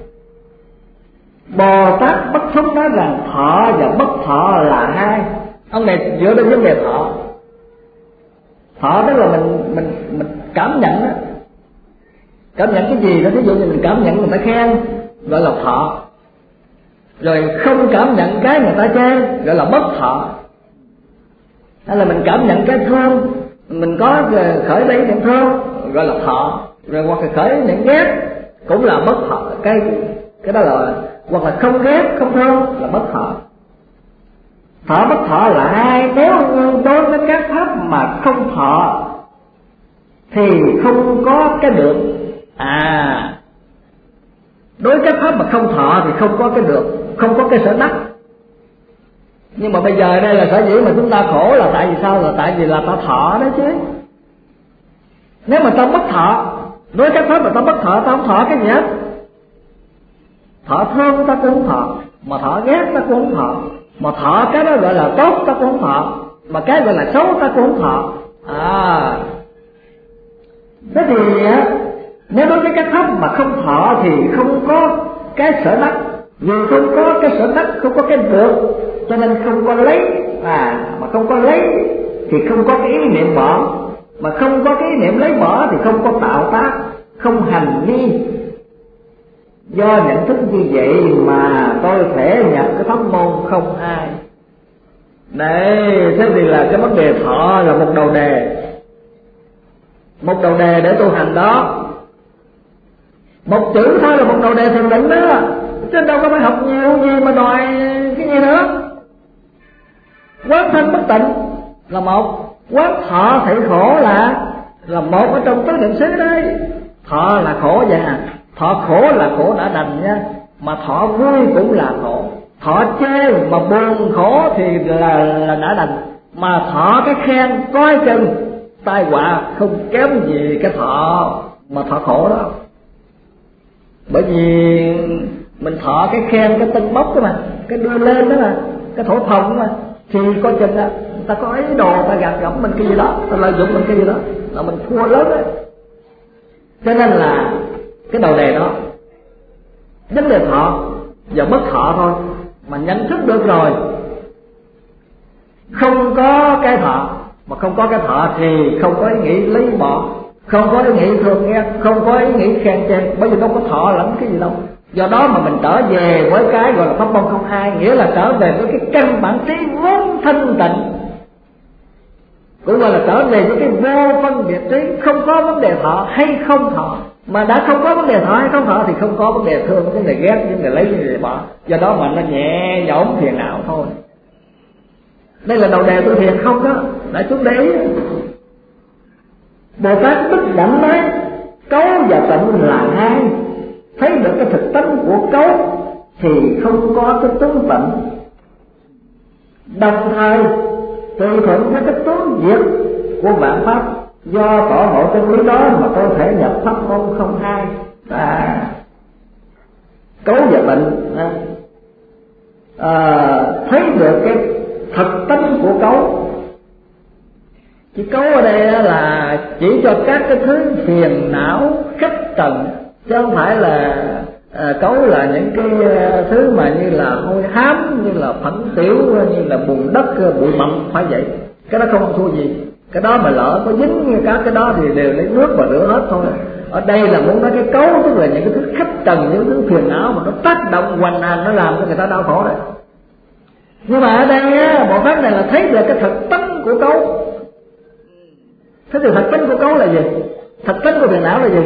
Bồ Tát Bất Thúc nói rằng thọ và bất thọ là hai. Ông này dựa đến vấn đề thọ. Thọ đó là mình cảm nhận đó. Cảm nhận cái gì đó, ví dụ như mình cảm nhận người ta khen gọi là thọ, rồi không cảm nhận cái người ta chê gọi là bất thọ. Hay là mình cảm nhận cái thương, mình có khởi lấy niệm thương gọi là thọ, rồi hoặc là khởi niệm ghét cũng là bất thọ. Cái đó là hoặc là không ghét không thương là bất thọ. Thọ bất thọ là hai. Nếu đối với các pháp mà không thọ thì không có cái được. Đối với các pháp mà không thọ thì không có cái được, không có cái sở đắc. Nhưng mà bây giờ đây là sở dĩ mà chúng ta khổ là tại vì sao? Là tại vì là ta thọ đấy chứ. Nếu mà ta bất thọ, đối với các pháp mà ta bất thọ, ta không thọ cái gì hết. Thọ thương ta cũng không thọ, mà thọ ghét ta cũng không thọ, mà thọ cái đó gọi là tốt ta cũng không thọ, mà cái gọi là xấu ta cũng không thọ. Thế thì nếu đối với các pháp mà không thọ thì không có cái sở đắc. Vì không có cái sở đắc, không có cái được, cho nên không có lấy. Mà không có lấy thì không có cái ý niệm bỏ, mà không có cái ý niệm lấy bỏ thì không có tạo tác, không hành vi. Do nhận thức như vậy mà tôi thể nhập cái pháp môn không hai. Đấy, thế thì là cái vấn đề thọ là một đầu đề. Một đầu đề để tu hành đó. Một chữ thôi là một đầu đề thiền định đó. Chứ đâu có phải học nhiều gì mà đòi cái gì nữa. Quán thanh bất tịnh là một, quán thọ thị khổ là một ở trong tứ niệm xứ đấy. Thọ là khổ vậy thọ khổ là khổ đã đành nha, mà thọ vui cũng là khổ. Thọ chê mà buồn khổ thì là đã đành, mà thọ cái khen coi chừng tai họa không kém gì cái thọ mà thọ khổ đó. Bởi vì mình thọ cái khen, cái tân bốc đó mà, cái đưa lên đó mà, cái thổi phồng đó mà, thì coi chừng là người ta có ý đồ, ta gạt gẫm mình cái gì đó, ta lợi dụng mình cái gì đó là mình thua lớn đấy. Cho nên là cái đầu đề đó, vấn đề thọ và bất thọ thôi, mà nhận thức được rồi, không có cái thọ, mà không có cái thọ thì không có ý nghĩ lấy bỏ, không có ý nghĩ thương ghét, không có ý nghĩ khen chê, bởi vì đâu có thọ lẫn cái gì đâu. Do đó mà mình trở về với cái gọi là pháp môn không hai, nghĩa là trở về với cái căn bản trí vốn thanh tịnh, cũng gọi là trở về với cái vô phân biệt trí, không có vấn đề thọ hay không thọ, Mà đã không có vấn đề thọ hay không thọ thì không có vấn đề thương, vấn đề ghét, vấn đề lấy, vấn đề bỏ. Do đó mà nó nhẹ nhõm phiền não thôi. Đây là đầu đề của thiền không đó, đại chúng để ý. Bồ Tát Bích Đảnh nói cấu và tịnh là hai, thấy được cái thực tánh của cấu thì không có cái tướng tịnh. Đồng thời tùy thuận với cái tướng diệt của vạn pháp, do tỏ ngộ chân lý đó mà tôi thể nhập pháp môn không hai. Cấu và tịnh thấy được cái thực tánh của cấu. Chỉ cấu ở đây là chỉ cho các cái thứ phiền não khách trần, chứ không phải là cấu là những cái thứ mà như là hôi hám, như là phẫn tiểu, như là bùn đất, bụi mặn, phải vậy. Cái đó không thua gì. Cái đó mà lỡ có dính các cái đó thì đều lấy nước và rửa hết thôi. Ở đây là muốn nói cái cấu, tức là những cái thứ khách trần, những thứ phiền não mà nó tác động hoành hành, nó làm cho người ta đau khổ đấy. Nhưng mà ở đây bộ pháp này là thấy được cái thực tánh của cấu. Thế thì thật tánh của cấu là gì? Thật tánh của phiền não là gì?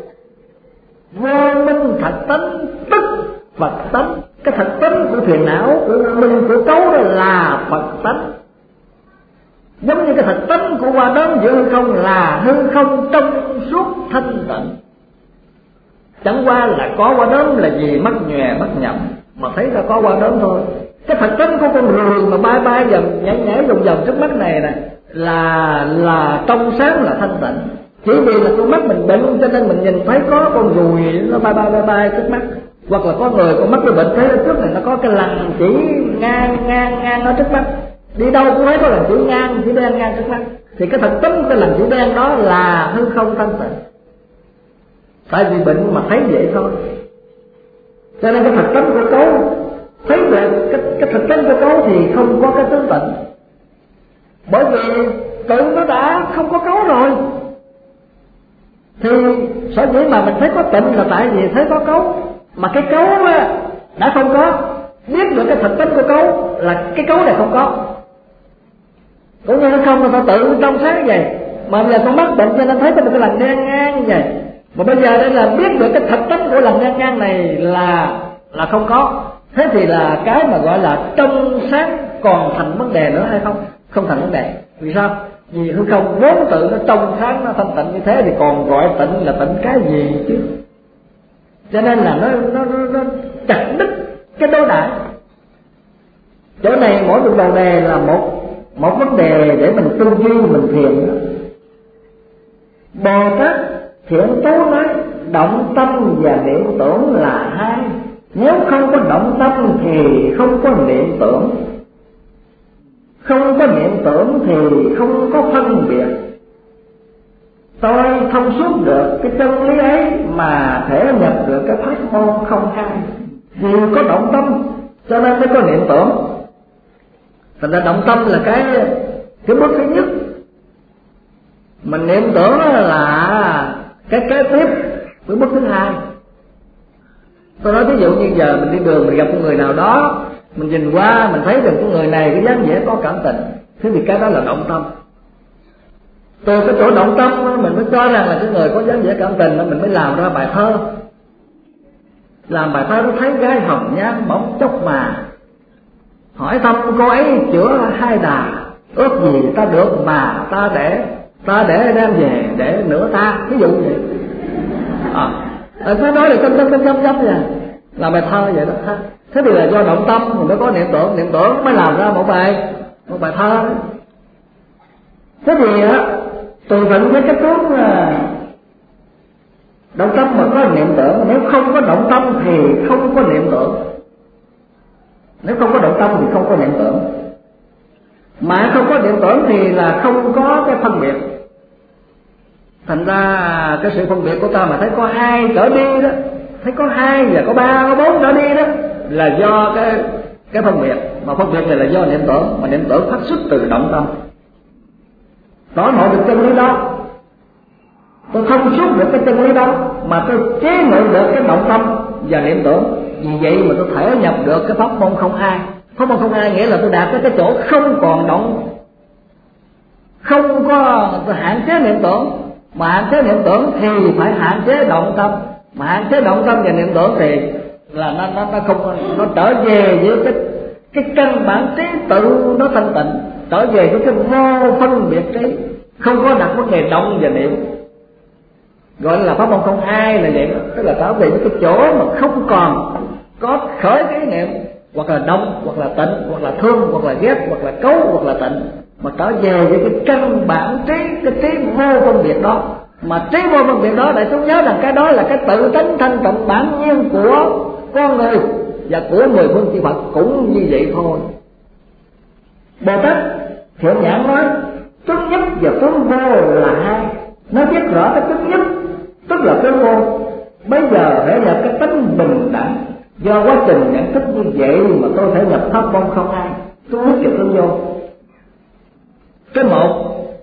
Vô minh thật tánh tức Phật tánh. Cái thật tánh của phiền não, của minh, của cấu đó là Phật tánh. Giống như cái thật tánh của hoa đốm giữa hư không là hư không trong suốt thanh tịnh. Chẳng qua là có hoa đốm là gì mắc nhòe mắc nhầm, mà thấy là có hoa đốm thôi. Cái thật tánh của con ruồi mà bay bay vòng nhảy nhảy vòng vòng trước mắt này nè là trong sáng, là thanh tịnh. Chỉ vì là con mắt mình bệnh cho nên mình nhìn thấy có con ruồi nó bay trước mắt, hoặc là có người con mắt nó bệnh thấy ở trước này nó có cái lằn chỉ ngang ở trước mắt, đi đâu cũng thấy có lằn chỉ ngang, chỉ đen ngang trước mắt. Thì cái thực tính cái lằn chỉ đen đó là hư không thanh tịnh. Tại vì bệnh mà thấy vậy thôi. Cho nên cái thực tính của cấu thấy được cái thực tính của cấu thì không có cái tướng tịnh. Bởi vì tự nó đã không có cấu rồi. Thì sở dĩ mà mình thấy có tịnh là tại vì thấy có cấu. Mà cái cấu đã không có, biết được cái thực tính của cấu là cái cấu này không có. Cũng như nó không là tự trong sáng vậy. Mà bây giờ con mắt bệnh cho nên thấy có một cái lằn đen ngang vậy. Mà bây giờ đây là biết được cái thực tính của lằn đen ngang này là không có. Thế thì là cái mà gọi là trong sáng còn thành vấn đề nữa hay không? Không thành vấn đề. Vì sao? Vì hư không vốn tự nó trong sáng, nó thanh tịnh như thế thì còn gọi tịnh là tịnh cái gì chứ? Cho nên là nó chặt đứt cái đối đãi. Chỗ này mỗi một đầu đề là một vấn đề để mình tư duy, mình thiền. Bồ Tát Thiện Tố nói động tâm và niệm tưởng là hai. Nếu không có động tâm thì không có niệm tưởng, không có niệm tưởng thì không có phân biệt. Tôi thông suốt được cái chân lý ấy mà thể nhập được cái pháp môn không hai. Vì có động tâm cho nên mới có niệm tưởng. Thành ra động tâm là cái bước thứ nhất. Mình niệm tưởng là cái kế tiếp, cái bước thứ hai. Tôi nói ví dụ như giờ mình đi đường mình gặp một người nào đó, mình nhìn qua mình thấy được cái người này cái dáng vẻ có cảm tình, thế thì cái đó là động tâm. Từ cái chỗ động tâm mình mới cho rằng là cái người có dáng vẻ cảm tình, mình mới làm ra bài thơ. Làm bài thơ nó thấy gái hồng nhan bóng chốc mà, hỏi thăm cô ấy chữa hai đà, ước gì ta được mà ta để đem về để nửa ta, ví dụ vậy. Phải nói là chấm vậy, làm bài thơ vậy đó ha. Thế thì là do động tâm mình mới có niệm tưởng mới làm ra một bài thơ. Thế thì tùy thuận với cái tướng động tâm mà có niệm tưởng, nếu không có động tâm thì không có niệm tưởng. Nếu không có động tâm thì không có niệm tưởng. Mà không có niệm tưởng thì là không có cái phân biệt. Thành ra cái sự phân biệt của ta mà thấy có hai trở đi đó, thấy có hai và có ba, có bốn trở đi đó là do cái phân biệt. Mà phân biệt này là do niệm tưởng, mà niệm tưởng phát xuất từ động tâm. Tỏ ngộ được chân lý đó, tôi thông suốt được cái chân lý đó, mà tôi chế ngự được cái động tâm và niệm tưởng. Vì vậy mà tôi thể nhập được cái pháp môn không hai. Pháp môn không hai nghĩa là tôi đạt tới cái chỗ không còn động, không có hạn chế niệm tưởng, Mà hạn chế niệm tưởng thì phải hạn chế động tâm. Mà hạn chế động tâm và niệm tưởng thì là nó không, nó trở về với cái căn bản trí tự nó thanh tịnh, trở về với cái vô phân biệt trí, không có đặt vấn đề động và niệm. Gọi là pháp môn không ai là vậy đó. Tức là trở về với cái chỗ mà không còn có khởi cái ý niệm, hoặc là động, hoặc là tịnh, hoặc là thương, hoặc là ghét, hoặc là cấu, hoặc là tịnh, mà trở về với cái căn bản trí, cái trí vô phân biệt đó. Mà trí vô phân biệt đó, đại chúng nhớ rằng cái đó là cái tự tánh thanh tịnh bản nhiên của con người và của mười phương chư Phật cũng như vậy thôi. Bồ Tát Thiện Nhãn nói tướng nhất và tướng vô là hai. Nó biết rõ cái tướng nhất tức là tướng vô. Bây giờ phải nhập cái tánh bình đẳng. Do quá trình nhận thức như vậy mà tôi thể nhập pháp môn không hai, tướng nhất và tướng vô. Cái một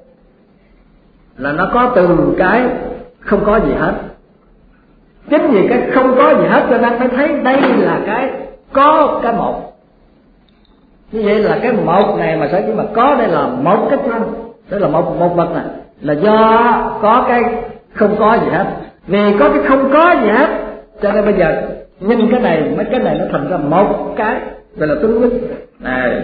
là nó có từ cái không có gì hết. Chính vì cái không có gì hết cho nên mới thấy đây là cái có cái một. Như vậy là cái một này mà sở dĩ mà có đây là một cái thân, tức là một vật này là do có cái không có gì hết. Vì có cái không có gì hết cho nên bây giờ nhìn cái này, mấy cái này nó thành ra một cái, gọi là tướng nhất. Này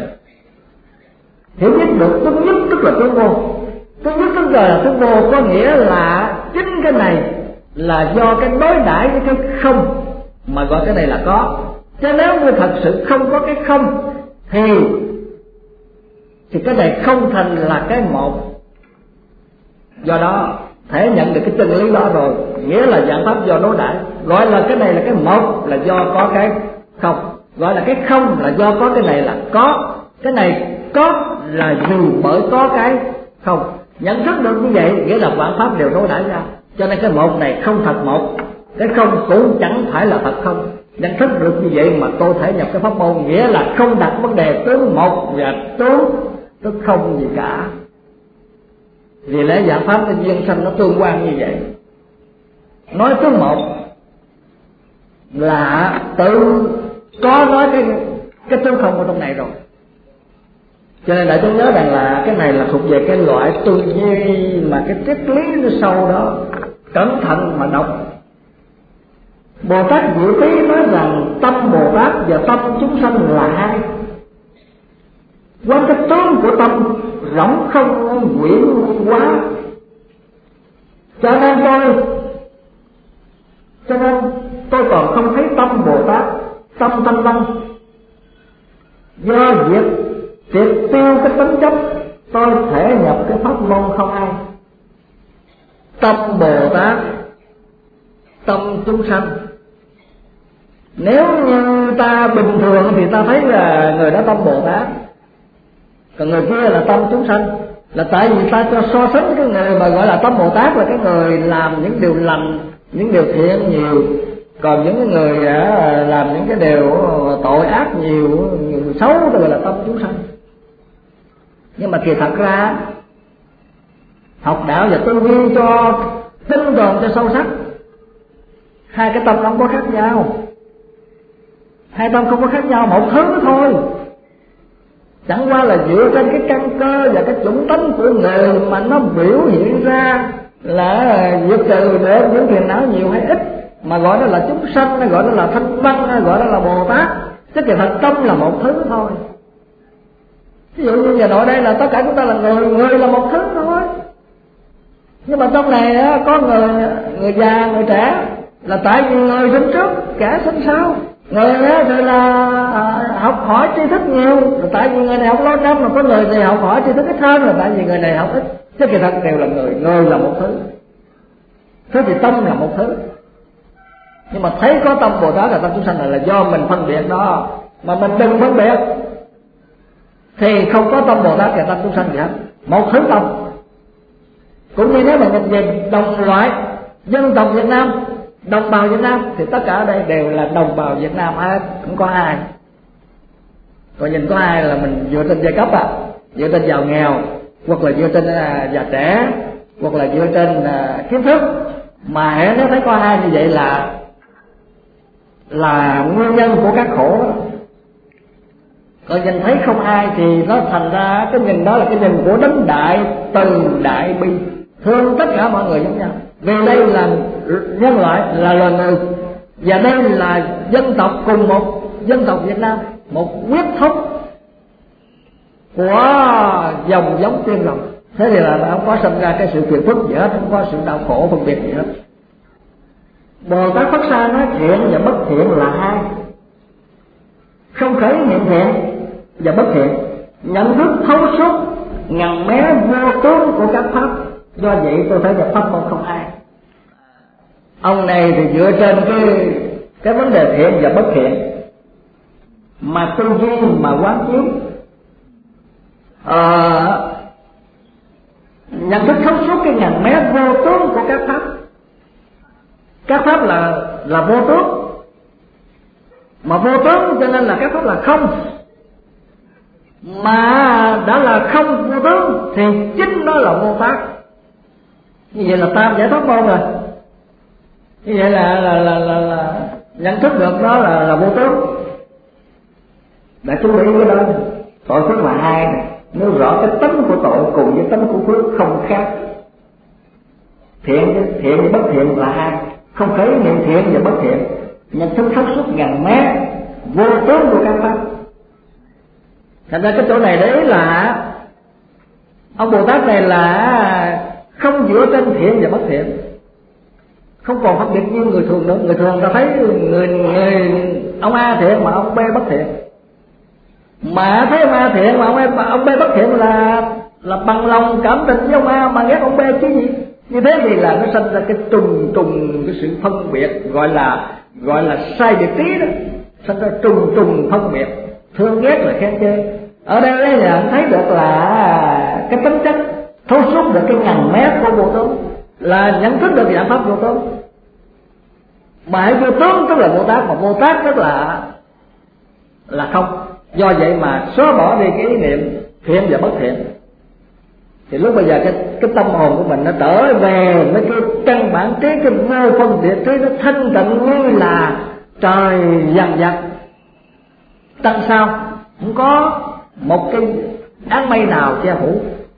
hiểu nhất được tướng nhất tức là tướng vô. Tướng nhất tức là tướng vô, có nghĩa là chính cái này là do cái đối đãi với cái không mà gọi cái này là có. Chứ nếu như thật sự không có cái không thì cái này không thành là cái một. Do đó thể nhận được cái chân lý đó rồi, nghĩa là dạng pháp do đối đãi. Gọi là cái này là cái một là do có cái không, gọi là cái không là do có cái này là có. Cái này có là dù bởi có cái không. Nhận thức được như vậy nghĩa là vạn pháp đều đối đãi ra. Cho nên cái một này không thật một, cái không cũng chẳng phải là thật không. Nhận thức được như vậy mà tôi thể nhập cái pháp môn, nghĩa là không đặt vấn đề tướng một và tướng tức không gì cả. Vì lẽ dạng pháp nó duyên sanh nó tương quan như vậy. Nói tướng một là tự có nói cái tướng không ở trong này rồi. Cho nên đại chúng nhớ rằng là cái này là thuộc về cái loại tư duy mà cái triết lý nó sâu đó, cẩn thận mà đọc. Bồ Tát Diệu Tí nói rằng tâm Bồ Tát và tâm chúng sanh là hai. Quan cái tướng của tâm rỗng không quyển quá. Cho nên tôi còn không thấy tâm Bồ Tát, tâm thanh văn. Do việc triệt tiêu cái tính chấp, tôi thể nhập cái pháp môn không ai. Tâm Bồ Tát, tâm chúng sanh. Nếu như ta bình thường thì ta thấy là người đó tâm Bồ Tát, còn người kia là tâm chúng sanh. Là tại vì ta cho so sánh cái người mà gọi là tâm Bồ Tát là cái người làm những điều lành, những điều thiện nhiều. Còn những cái người làm những cái điều tội ác nhiều, xấu ta gọi là tâm chúng sanh. Nhưng mà kỳ thật ra học đạo và tư duy cho tinh tồn cho sâu sắc, hai cái tâm không có khác nhau. Hai tâm không có khác nhau, một thứ thôi. Chẳng qua là dựa trên cái căn cơ và cái chủng tánh của người mà nó biểu hiện ra là diệt trừ để những phiền não nhiều hay ít, mà gọi đó là chúng sanh, gọi đó là thanh văn, gọi đó là Bồ Tát. Chứ kỳ thật tâm là một thứ thôi. Ví dụ như giờ nội đây là tất cả chúng ta là người là một thứ thôi. Nhưng mà trong này có người già, người trẻ, là tại vì người sinh trước, kẻ sinh sau. Người thì là học hỏi tri thức nhiều, là tại vì người này học lâu năm, mà có người thì học hỏi tri thức ít hơn, là tại vì người này học ít. Chứ kỳ thật đều là người là một thứ. Thế thì tâm là một thứ. Nhưng mà thấy có tâm Bồ Tát là tâm chúng sanh là do mình phân biệt đó. Mà mình đừng phân biệt thì không có tâm Bồ Tát và tâm chúng sanh gì hết. Một thứ tâm. Cũng như nếu mà mình nhìn đồng loại dân tộc Việt Nam, đồng bào Việt Nam, thì tất cả ở đây đều là đồng bào Việt Nam hết, không có ai. Còn nhìn có ai là mình dựa trên giai cấp dựa trên giàu nghèo, hoặc là dựa trên già trẻ, hoặc là dựa trên kiến thức. Mà nếu thấy có ai như vậy là nguyên nhân của các khổ đó. Còn nhìn thấy không ai thì nó thành ra cái nhìn đó là cái nhìn của đấng đại từ đại bi. thương tất cả mọi người giống nhau. Vì đây là nhân loại, là loài người, và đây là dân tộc, cùng một dân tộc Việt Nam, một huyết thống của dòng giống tiên rồng. Thế thì là không có sinh ra cái sự phiền phức gì hết, không có sự đau khổ phân biệt gì hết. Bồ Tát Pháp Sa nói thiện và bất thiện là hai, không khởi niệm thiện và bất thiện, nhận thức thấu suốt ngần mé vô tướng của các pháp. Do vậy tôi thấy là pháp môn không hai. Ông này thì dựa trên cái vấn đề thiện và bất thiện mà tư duy, mà quán chiếu, nhận thức thấu suốt cái ngần mé vô tướng của các pháp. Các pháp là vô tướng, mà vô tướng cho nên là các pháp là không. Mà đã là không vô tướng thì chính nó là vô pháp. Như vậy là tam giải thoát môn rồi. Như vậy là nhận thức được nó là vô tướng. Đã chú ý cái đó. Tội phước là hai này, nếu rõ cái tánh của tội cùng với tánh của phước không khác. Thiện và bất thiện là hai, không khởi niệm thiện và bất thiện, nhận thức thấu suốt ngần mé vô tướng của các pháp. Thành ra cái chỗ này đấy là ông Bồ Tát này là không dựa trên thiện và bất thiện, không còn phân biệt như người thường nữa. Người thường ta thấy người ông A thiện mà ông B bất thiện, mà thấy ông A thiện mà ông B bất thiện là bằng lòng cảm tình với ông A mà ghét ông B chứ gì. Như thế thì là nó sinh ra cái trùng cái sự phân biệt, gọi là sai biệt trí đó, sinh ra trùng phân biệt, thương ghét là khen chê. Ở đây là anh thấy được là cái tính chất thấu suốt được cái ngần mé của vô tướng, là nhận thức được giải pháp vô tướng. Mà vô tướng tức là Bồ Tát, mà Bồ Tát tức là không. Do vậy mà xóa bỏ đi cái ý niệm thiện và bất thiện, thì lúc bây giờ cái tâm hồn của mình nó trở về với cái căn bản trí, cái vô phân biệt trí, nó thanh tịnh như là trời dằn dặt trăng sao, không có một cái áng mây nào che phủ.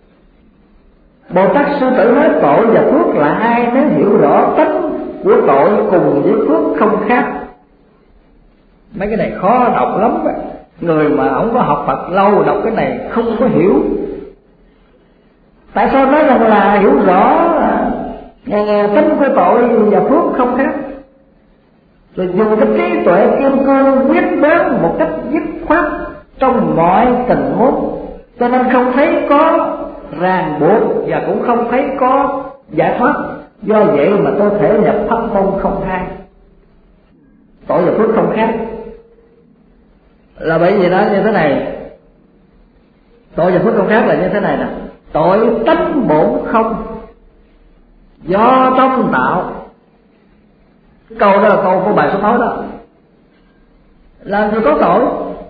Bồ Tát Sư Tử nói tội và phước là hai, nếu hiểu rõ tánh của tội cùng với phước không khác. Mấy cái này khó đọc lắm đó. Người mà không có học Phật lâu đọc cái này không có hiểu. Tại sao nói rằng là hiểu rõ tính của tội và phước không khác, rồi dùng cái trí tuệ kim cương quyết đoán một cách dứt khoát trong mọi tình huống, cho nên không thấy có ràng buộc và cũng không thấy có giải thoát. Do vậy mà tôi thể nhập pháp môn không hai, tội và phước không khác. Là bởi vì nó như thế này, tội và phước không khác là như thế này nè. Tội tánh bổn không, do tâm tạo. Cái câu đó là câu của bài số 6 đó. Làm gì có tội,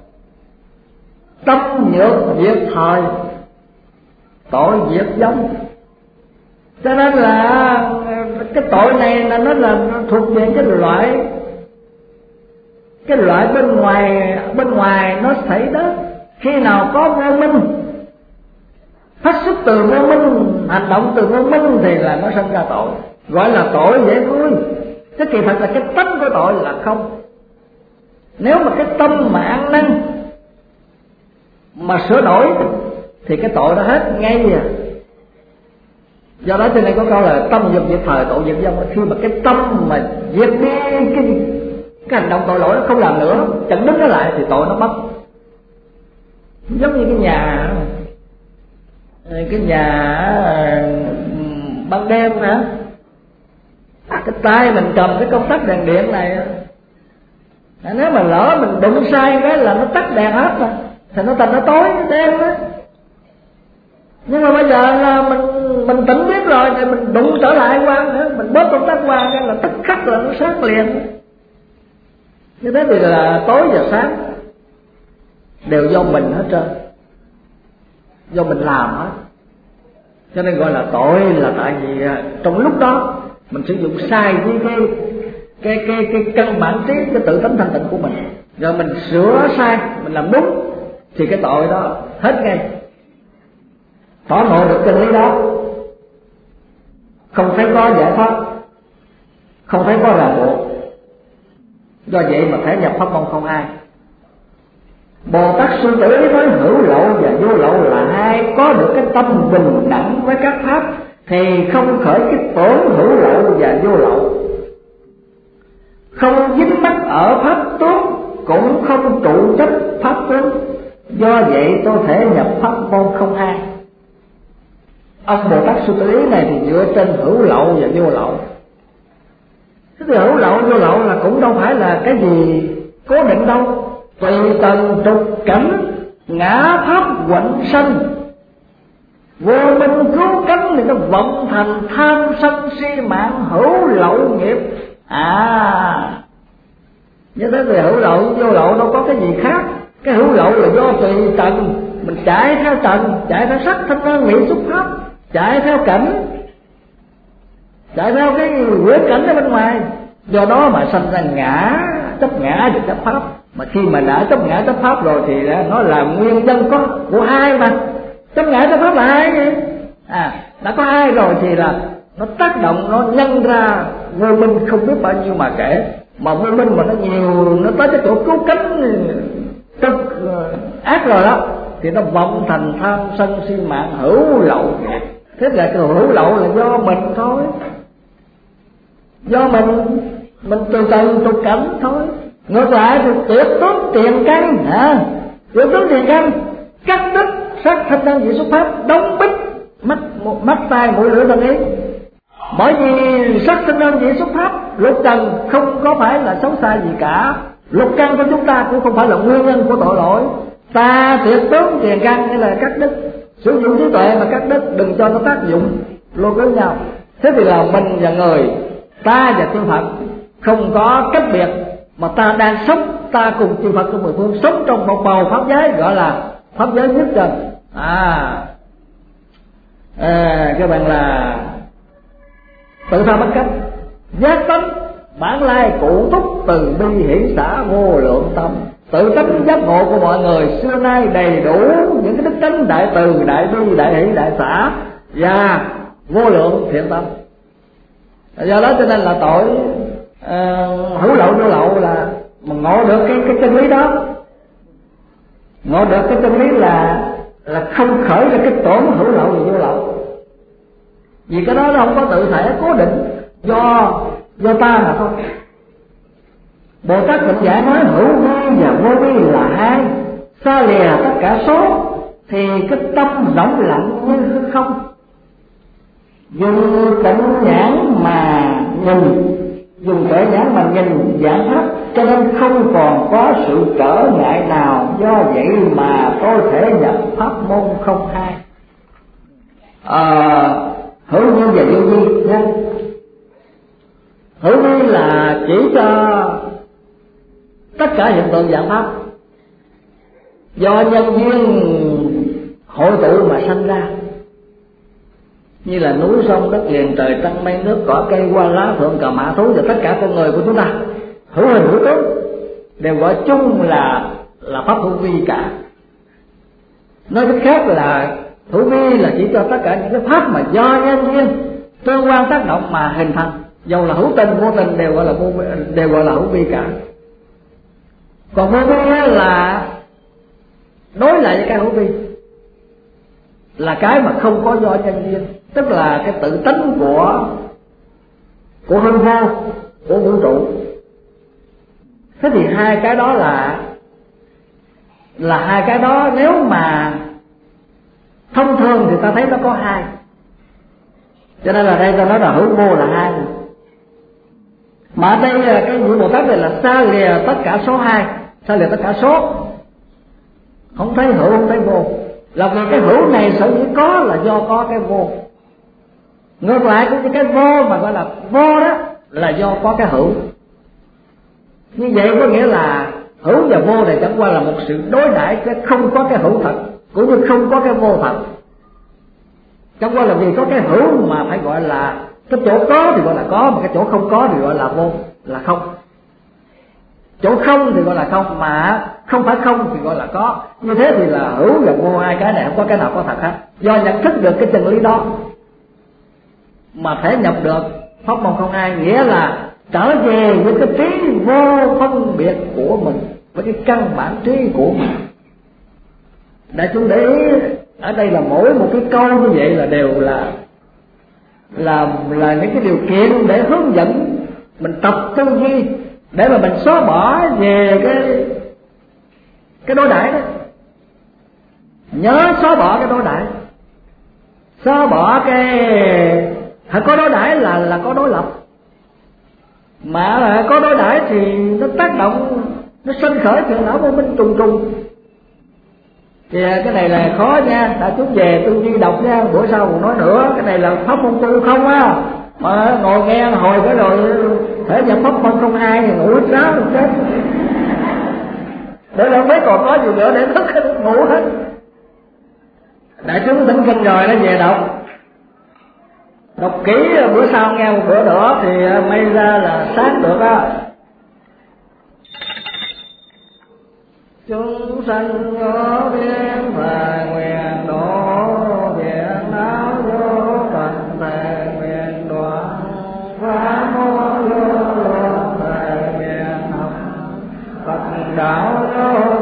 tâm nhược diệt thời, tội diệt giống. Cho nên là cái tội này là nó thuộc về cái loại bên ngoài nó xảy đến. Khi nào có vô minh, phát xuất từ vô minh, hành động từ vô minh thì là nó sinh ra tội, gọi là tội dễ vui. Chứ kỳ thật là cái tánh của tội là không. Nếu mà cái tâm mà ăn năn mà sửa đổi thì cái tội đó hết ngay à. Do đó cho nên có câu là tâm dục diệt thời, tội diệt vong. Khi mà cái tâm mà diệt đi cái hành động tội lỗi nó không làm nữa, chẳng đứng nó lại thì tội nó mất. Giống như cái nhà ban đêm hả, cái tay mình cầm cái công tắc đèn điện này, nếu mà lỡ mình đụng sai cái là nó tắt đèn hết rồi, thì nó thành nó tối nó đen đó. Nhưng mà bây giờ là mình tỉnh biết rồi thì mình đụng trở lại qua nữa, mình bớt công tắc qua cái là tức khắc là nó sáng liền. Như thế thì là tối và sáng đều do mình hết trơn, do mình làm hết. Cho nên gọi là tội là tại vì trong lúc đó mình sử dụng sai với cái căn bản trí, cái tự tánh thanh tịnh của mình, rồi mình sửa sai, mình làm đúng thì cái tội đó hết ngay, tỏ ngộ được chân lý đó. không thấy có giải thoát, không thấy có ràng buộc. Do vậy mà thể nhập pháp môn không hai. Bồ Tát Sư Tử nói hữu lậu và vô lậu là hai, có được cái tâm bình đẳng với các pháp thì không khởi cái tưởng hữu lậu và vô lậu, không dính mắc ở pháp tướng, cũng không trụ chấp pháp tướng. Do vậy tôi thể nhập pháp môn không hai. Ông Bồ Tát Sư Tử này thì dựa trên hữu lậu và vô lậu. Thế thì hữu lậu vô lậu là cũng đâu phải là cái gì cố định đâu, tùy tần trục cảnh, ngã pháp quạnh sanh, vô minh cứu cánh thì nó vọng thành tham sân si mạng hữu lậu nghiệp. Như thế thì hữu lậu vô lậu đâu có cái gì khác. Cái hữu lậu là do tùy tần, mình chạy theo tần, chạy theo sắc thanh âm mỹ xúc pháp, chạy theo cảnh, chạy theo cái huyễn cảnh ở bên ngoài, do đó mà sanh ra ngã, chấp ngã và chấp pháp. Mà khi mà đã chấp ngã chấp pháp rồi thì nó là nguyên nhân có của hai mà. Chấp ngã chấp pháp là hai vậy. Đã có hai rồi thì là nó tác động, nó nhân ra vô minh không biết bao nhiêu mà kể. Mà vô minh mà nó nhiều, nó tới cái chỗ cứu cánh cực ác rồi đó, thì nó vọng thành tham sân si mạng hữu lậu nghiệp. Thế là cái hữu lậu là do mình thôi, do mình từ từ trục cảnh thôi. Ngược lại thì tuyệt tốt tiền căn, tuyệt tốt tiền căn cắt đứt sắc thanh năng vị xuất pháp, đóng bích mắt tai mũi lưỡi thân ý. Bởi vì sắc thanh năng vị xuất pháp lục trần không có phải là xấu xa gì cả, lục căn của chúng ta cũng không phải là nguyên nhân của tội lỗi. Ta tuyệt tốt tiền căn hay là cắt đứt, sử dụng trí tuệ mà cắt đứt, đừng cho nó tác dụng luôn với nhau. Thế thì là mình và người, ta và chư Phật không có cách biệt, mà ta đang sống, ta cùng chư Phật của mười phương sống trong một bầu pháp giới gọi là pháp giới nhất trần. Các bạn là tự tha bất cách, giác tánh bản lai cụ túc, từ bi hiển xả vô lượng tâm. Tự tánh giác ngộ của mọi người xưa nay đầy đủ những cái đức tánh đại từ, đại bi, đại hỷ, đại xả và vô lượng thiện tâm. Do đó cho nên là tội hữu lậu vô lậu là mà ngộ được cái chân lý đó, ngộ được cái chân lý là không khởi ra cái tưởng hữu lậu và vô lậu. Vì cái đó nó không có tự thể cố định, do ta mà thôi. Bồ Tát Định Giải nói hữu vi và vô vi là hai, xa lìa tất cả số thì cái tâm rỗng lặng như hư không. Dùng tịnh nhãn mà nhìn, dùng tuệ nhãn mà nhìn giảng pháp, cho nên không còn có sự trở ngại nào. Do vậy mà tôi thể nhập pháp môn không hai. Hữu vi và vô vi nha. Hữu vi là chỉ cho tất cả hiện tượng dạng pháp do nhân duyên hội tụ mà sanh ra, như là núi sông đất liền, trời trăng mây nước cỏ cây hoa lá thượng cờ mã thú và tất cả con người của chúng ta, hữu hình hữu tướng đều gọi chung là pháp hữu vi cả. Nói cách khác là hữu vi là chỉ cho tất cả những cái pháp mà do nhân duyên tương quan tác động mà hình thành, dầu là hữu tình vô tình đều gọi là hữu vi cả. Còn vô vi là đối lại với cái hữu vi, là cái mà không có do nhân duyên, tức là cái tự tánh của hư vô, của vũ trụ. Thế thì hai cái đó là hai cái đó nếu mà thông thường thì ta thấy nó có hai, cho nên là đây ta nói là hữu vô là hai. Mà ở đây là cái vị Bồ Tát này là xa lìa tất cả số hai, xa lìa tất cả số, không thấy hữu không thấy vô. Là vì cái hữu này sở dĩ có là do có cái vô. Ngược lại cũng cái vô mà gọi là vô đó là do có cái hữu. Như vậy có nghĩa là hữu và vô này chẳng qua là một sự đối đãi, chứ không có cái hữu thật cũng như không có cái vô thật. Chẳng qua là vì có cái hữu mà phải gọi là cái chỗ có thì gọi là có, mà cái chỗ không có thì gọi là vô, là không. Chỗ không thì gọi là không, mà không phải không thì gọi là có. Như thế thì là hữu và vô, hai cái này không có cái nào có thật hết, do nhận thức được cái chân lý đó. mà thể nhập được pháp môn không hai, nghĩa là trở về với cái trí vô phân biệt của mình, với cái căn bản trí của mình. Đại chúng để ý ở đây là mỗi một cái câu như vậy là đều là những cái điều kiện để hướng dẫn mình tập tư duy, để mà mình xóa bỏ về cái đối đãi đó. Nhớ xóa bỏ cái đối đãi, xóa bỏ phải có đối đãi là có đối lập, mà là có đối đãi thì nó tác động, nó sinh khởi phiền não vô minh trùng trùng. Thì cái này là khó nha, đại chúng về tư duy đọc nha, bữa sau còn nói nữa. Cái này là pháp môn tu không á, mà ngồi nghe hồi cái rồi thể nhập pháp môn không hai thì ngủ hết ráo rồi chết. Để không biết còn có gì nữa để thức ngủ hết. Đại chúng thỉnh kinh rồi nó về đọc kỹ, bữa sau nghe một bữa nữa thì may ra là sáng được á. Chúng sanh có biến và nguyện độ, viện não vô phận thể nguyện đoạn, phá mô vô lượng thể nguyện học, Phật đạo vô